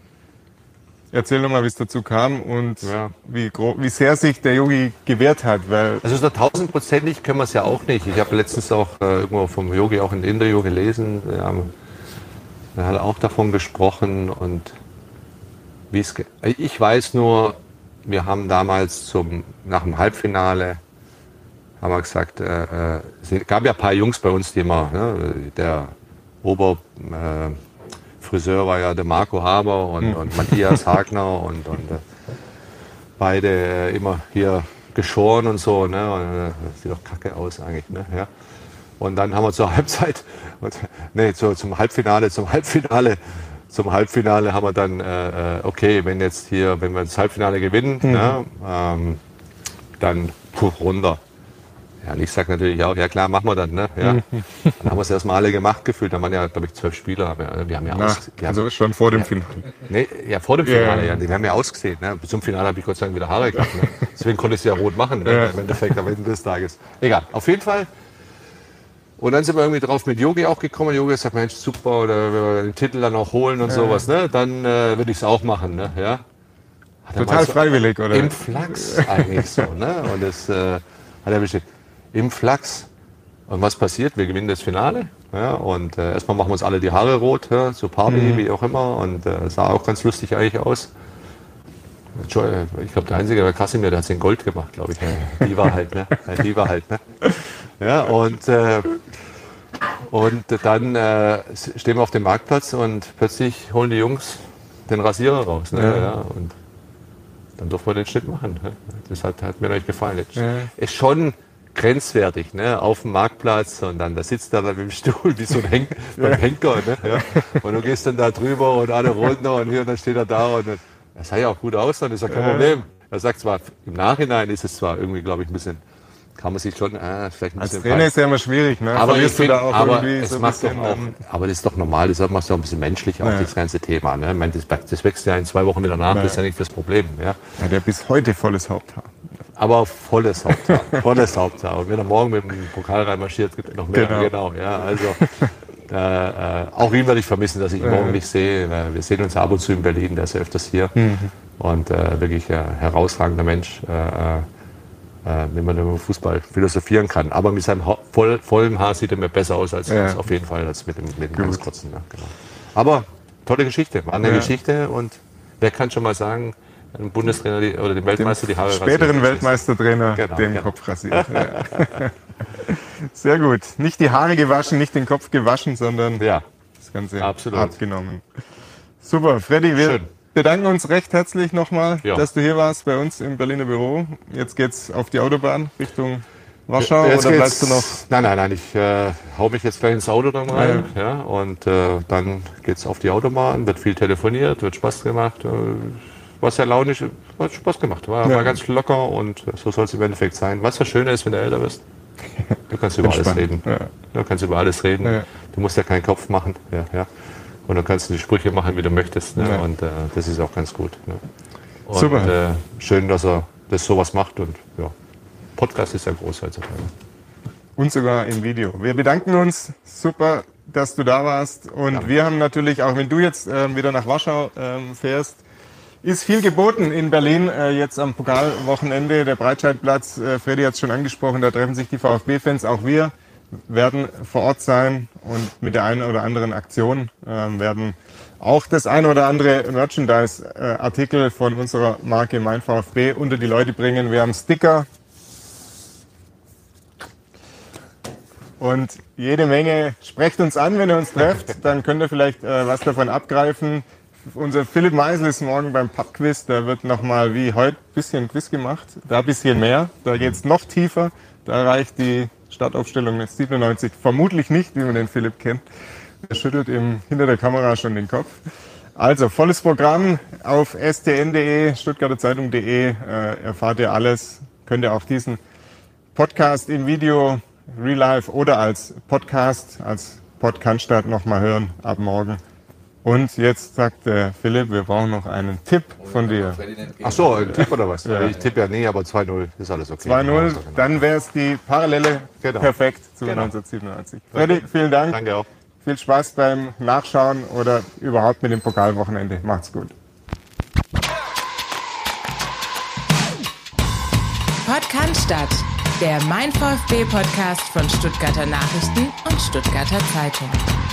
Erzähl doch mal, wie es dazu kam und ja. wie, wie sehr sich der Jogi gewehrt hat. Weil also so tausendprozentig können wir es ja auch nicht. Ich habe letztens auch äh, irgendwo vom Jogi auch ein Interview gelesen. Wir haben, er hat auch davon gesprochen und wie es. Ich weiß nur, wir haben damals zum, nach dem Halbfinale haben wir gesagt, äh, äh, es gab ja ein paar Jungs bei uns, die immer, ne, der Oberfriseur äh, war ja der Marco Haber und, mhm. und Matthias Hagner und, und äh, beide äh, immer hier geschoren und so, ne, und, äh, das sieht doch kacke aus eigentlich, ne, ja. Und dann haben wir zur Halbzeit, nee, zu, zum Halbfinale, zum Halbfinale, zum Halbfinale haben wir dann, äh, okay, wenn jetzt hier, wenn wir das Halbfinale gewinnen, mhm. ne, ähm, dann puh, runter. Ja, und ich sage natürlich, ja, ja klar, machen wir dann, ne, ja. Mhm. Dann haben wir es erstmal alle gemacht gefühlt, da waren ja, glaube ich, zwölf Spieler, wir, wir haben ja Na, aus, wir Also haben, schon vor dem ja, Finale. Nee, ja, vor dem Finale, ja, ja. Wir haben ja ausgesehen, ne. Zum Finale habe ich Gott sei Dank wieder Haare gehabt, ne. Deswegen konnte ich es ja rot machen, ne, ja. Im Endeffekt am Ende des Tages. Egal, auf jeden Fall. Und dann sind wir irgendwie drauf mit Yogi auch gekommen. Yogi hat gesagt, Mensch, super, oder wenn wir den Titel dann auch holen und ja. sowas, ne, dann äh, würde ich es auch machen, ne, ja. Total so freiwillig, oder? Im Flachs eigentlich so, ne, und das äh, hat er bestimmt. Im Flachs. Und was passiert? Wir gewinnen das Finale. Ja, und äh, erstmal machen wir uns alle die Haare rot, ja, so Party, mhm. wie auch immer. Und äh, sah auch ganz lustig eigentlich aus. Ich glaube, der Einzige war Kasimir, der hat es in Gold gemacht, glaube ich. Die war halt, ne? Die war halt, ne? Ja, und, äh, und dann äh, stehen wir auf dem Marktplatz und plötzlich holen die Jungs den Rasierer raus. Ne? Ja. Ja, und dann durften wir den Schnitt machen. Ne? Das hat, hat mir nicht gefallen. Ja. Ist schon grenzwertig, ne? Auf dem Marktplatz und dann da sitzt er dann mit dem Stuhl wie so ein Henk, ja. Henker. Ne? Ja? Und du gehst dann da drüber und alle runter und hier und dann steht er da und dann, das sah ja auch gut aus, dann ist ja kein ja. Problem. Er sagt zwar, im Nachhinein ist es zwar irgendwie, glaube ich, ein bisschen, kann man sich schon, äh, vielleicht ein bisschen. Als Trainer ist ja immer schwierig, ne? Aber, ich find, da auch aber, es so macht doch auch, aber das ist doch normal, das macht es auch ein bisschen menschlich, auch ja. das ganze Thema. Ne? Ich meine, das, das wächst ja in zwei Wochen wieder nach, ja. das ist ja nicht das Problem. Ja? Ja, der bis heute volles Haupthaar. Aber volles Haupthaar, volles Haupthaar. Und wenn er morgen mit dem Pokal reinmarschiert, gibt es noch mehr. Genau, genau ja, also. Äh, äh, auch ihn werde ich vermissen, dass ich ihn morgen nicht sehe. Wir sehen uns ab und zu in Berlin, der ist ja öfters hier. Mhm. Und äh, wirklich ein herausragender Mensch, äh, äh, wenn man über Fußball philosophieren kann. Aber mit seinem ha voll, vollen Haar sieht er mir besser aus als, ja. als auf jeden Fall als mit dem, mit dem ganz kurzen. Ja, genau. Aber tolle Geschichte, war eine ja. Geschichte. Und wer kann schon mal sagen, ein Bundestrainer die, oder dem Weltmeister dem die Haare rasiert? Späteren Weltmeistertrainer genau, den genau. Kopf rasiert. Ja. Sehr gut. Nicht die Haare gewaschen, nicht den Kopf gewaschen, sondern ja, das Ganze absolut abgenommen. Super, Freddy, wir Schön. bedanken uns recht herzlich nochmal, ja. dass du hier warst bei uns im Berliner Büro. Jetzt geht's auf die Autobahn Richtung Warschau jetzt oder bleibst du noch? Nein, nein, nein, ich äh, hau mich jetzt gleich ins Auto dann rein. Ja, ja. Ja, und äh, dann geht's auf die Autobahn, wird viel telefoniert, wird Spaß gemacht. Äh, war sehr launisch, hat Spaß gemacht, war, ja. war ganz locker und so soll es im Endeffekt sein. Was ja schön ist, wenn du älter bist. Du kannst über alles reden. Ja. Du kannst über alles reden. Ja. Du musst ja keinen Kopf machen. Ja, ja. Und dann kannst du die Sprüche machen, wie du möchtest. Ne? Ja. Und äh, das ist auch ganz gut. Ne? Und, super. Äh, schön, dass er das sowas macht. Und ja, Podcast ist ja groß heutzutage. Und sogar im Video. Wir bedanken uns. Super, dass du da warst. Und ja. wir haben natürlich, auch wenn du jetzt äh, wieder nach Warschau äh, fährst, ist viel geboten in Berlin, äh, jetzt am Pokalwochenende, der Breitscheidplatz, äh, Freddy hat es schon angesprochen, da treffen sich die VfB-Fans, auch wir werden vor Ort sein und mit der einen oder anderen Aktion äh, werden auch das eine oder andere Merchandise-Artikel äh, von unserer Marke Mein VfB unter die Leute bringen. Wir haben Sticker und jede Menge. Sprecht uns an, wenn ihr uns trefft, dann könnt ihr vielleicht äh, was davon abgreifen. Unser Philipp Meisel ist morgen beim Pubquiz. Da wird nochmal wie heute ein bisschen Quiz gemacht. Da ein bisschen mehr. Da geht es noch tiefer. Da reicht die Startaufstellung des siebenundneunzig vermutlich nicht, wie man den Philipp kennt. Er schüttelt ihm hinter der Kamera schon den Kopf. Also volles Programm auf s t n punkt d e, stuttgarter zeitung punkt d e. Äh, erfahrt ihr alles. Könnt ihr auch diesen Podcast im Video, Real Life oder als Podcast, als Podcast nochmal hören ab morgen. Und jetzt sagt der Philipp, wir brauchen noch einen Tipp von dir. Ach so, ein Tipp oder was? Ja. Ich tippe ja nie, aber zwei null ist alles okay. zwei null, dann wäre es die Parallele genau. perfekt zu genau. neunzehnhundertsiebenundneunzig. Freddy, vielen Dank. Danke auch. Viel Spaß beim Nachschauen oder überhaupt mit dem Pokalwochenende. Macht's gut. Podcast, der Mein VfB-Podcast von Stuttgarter Nachrichten und Stuttgarter Zeitung.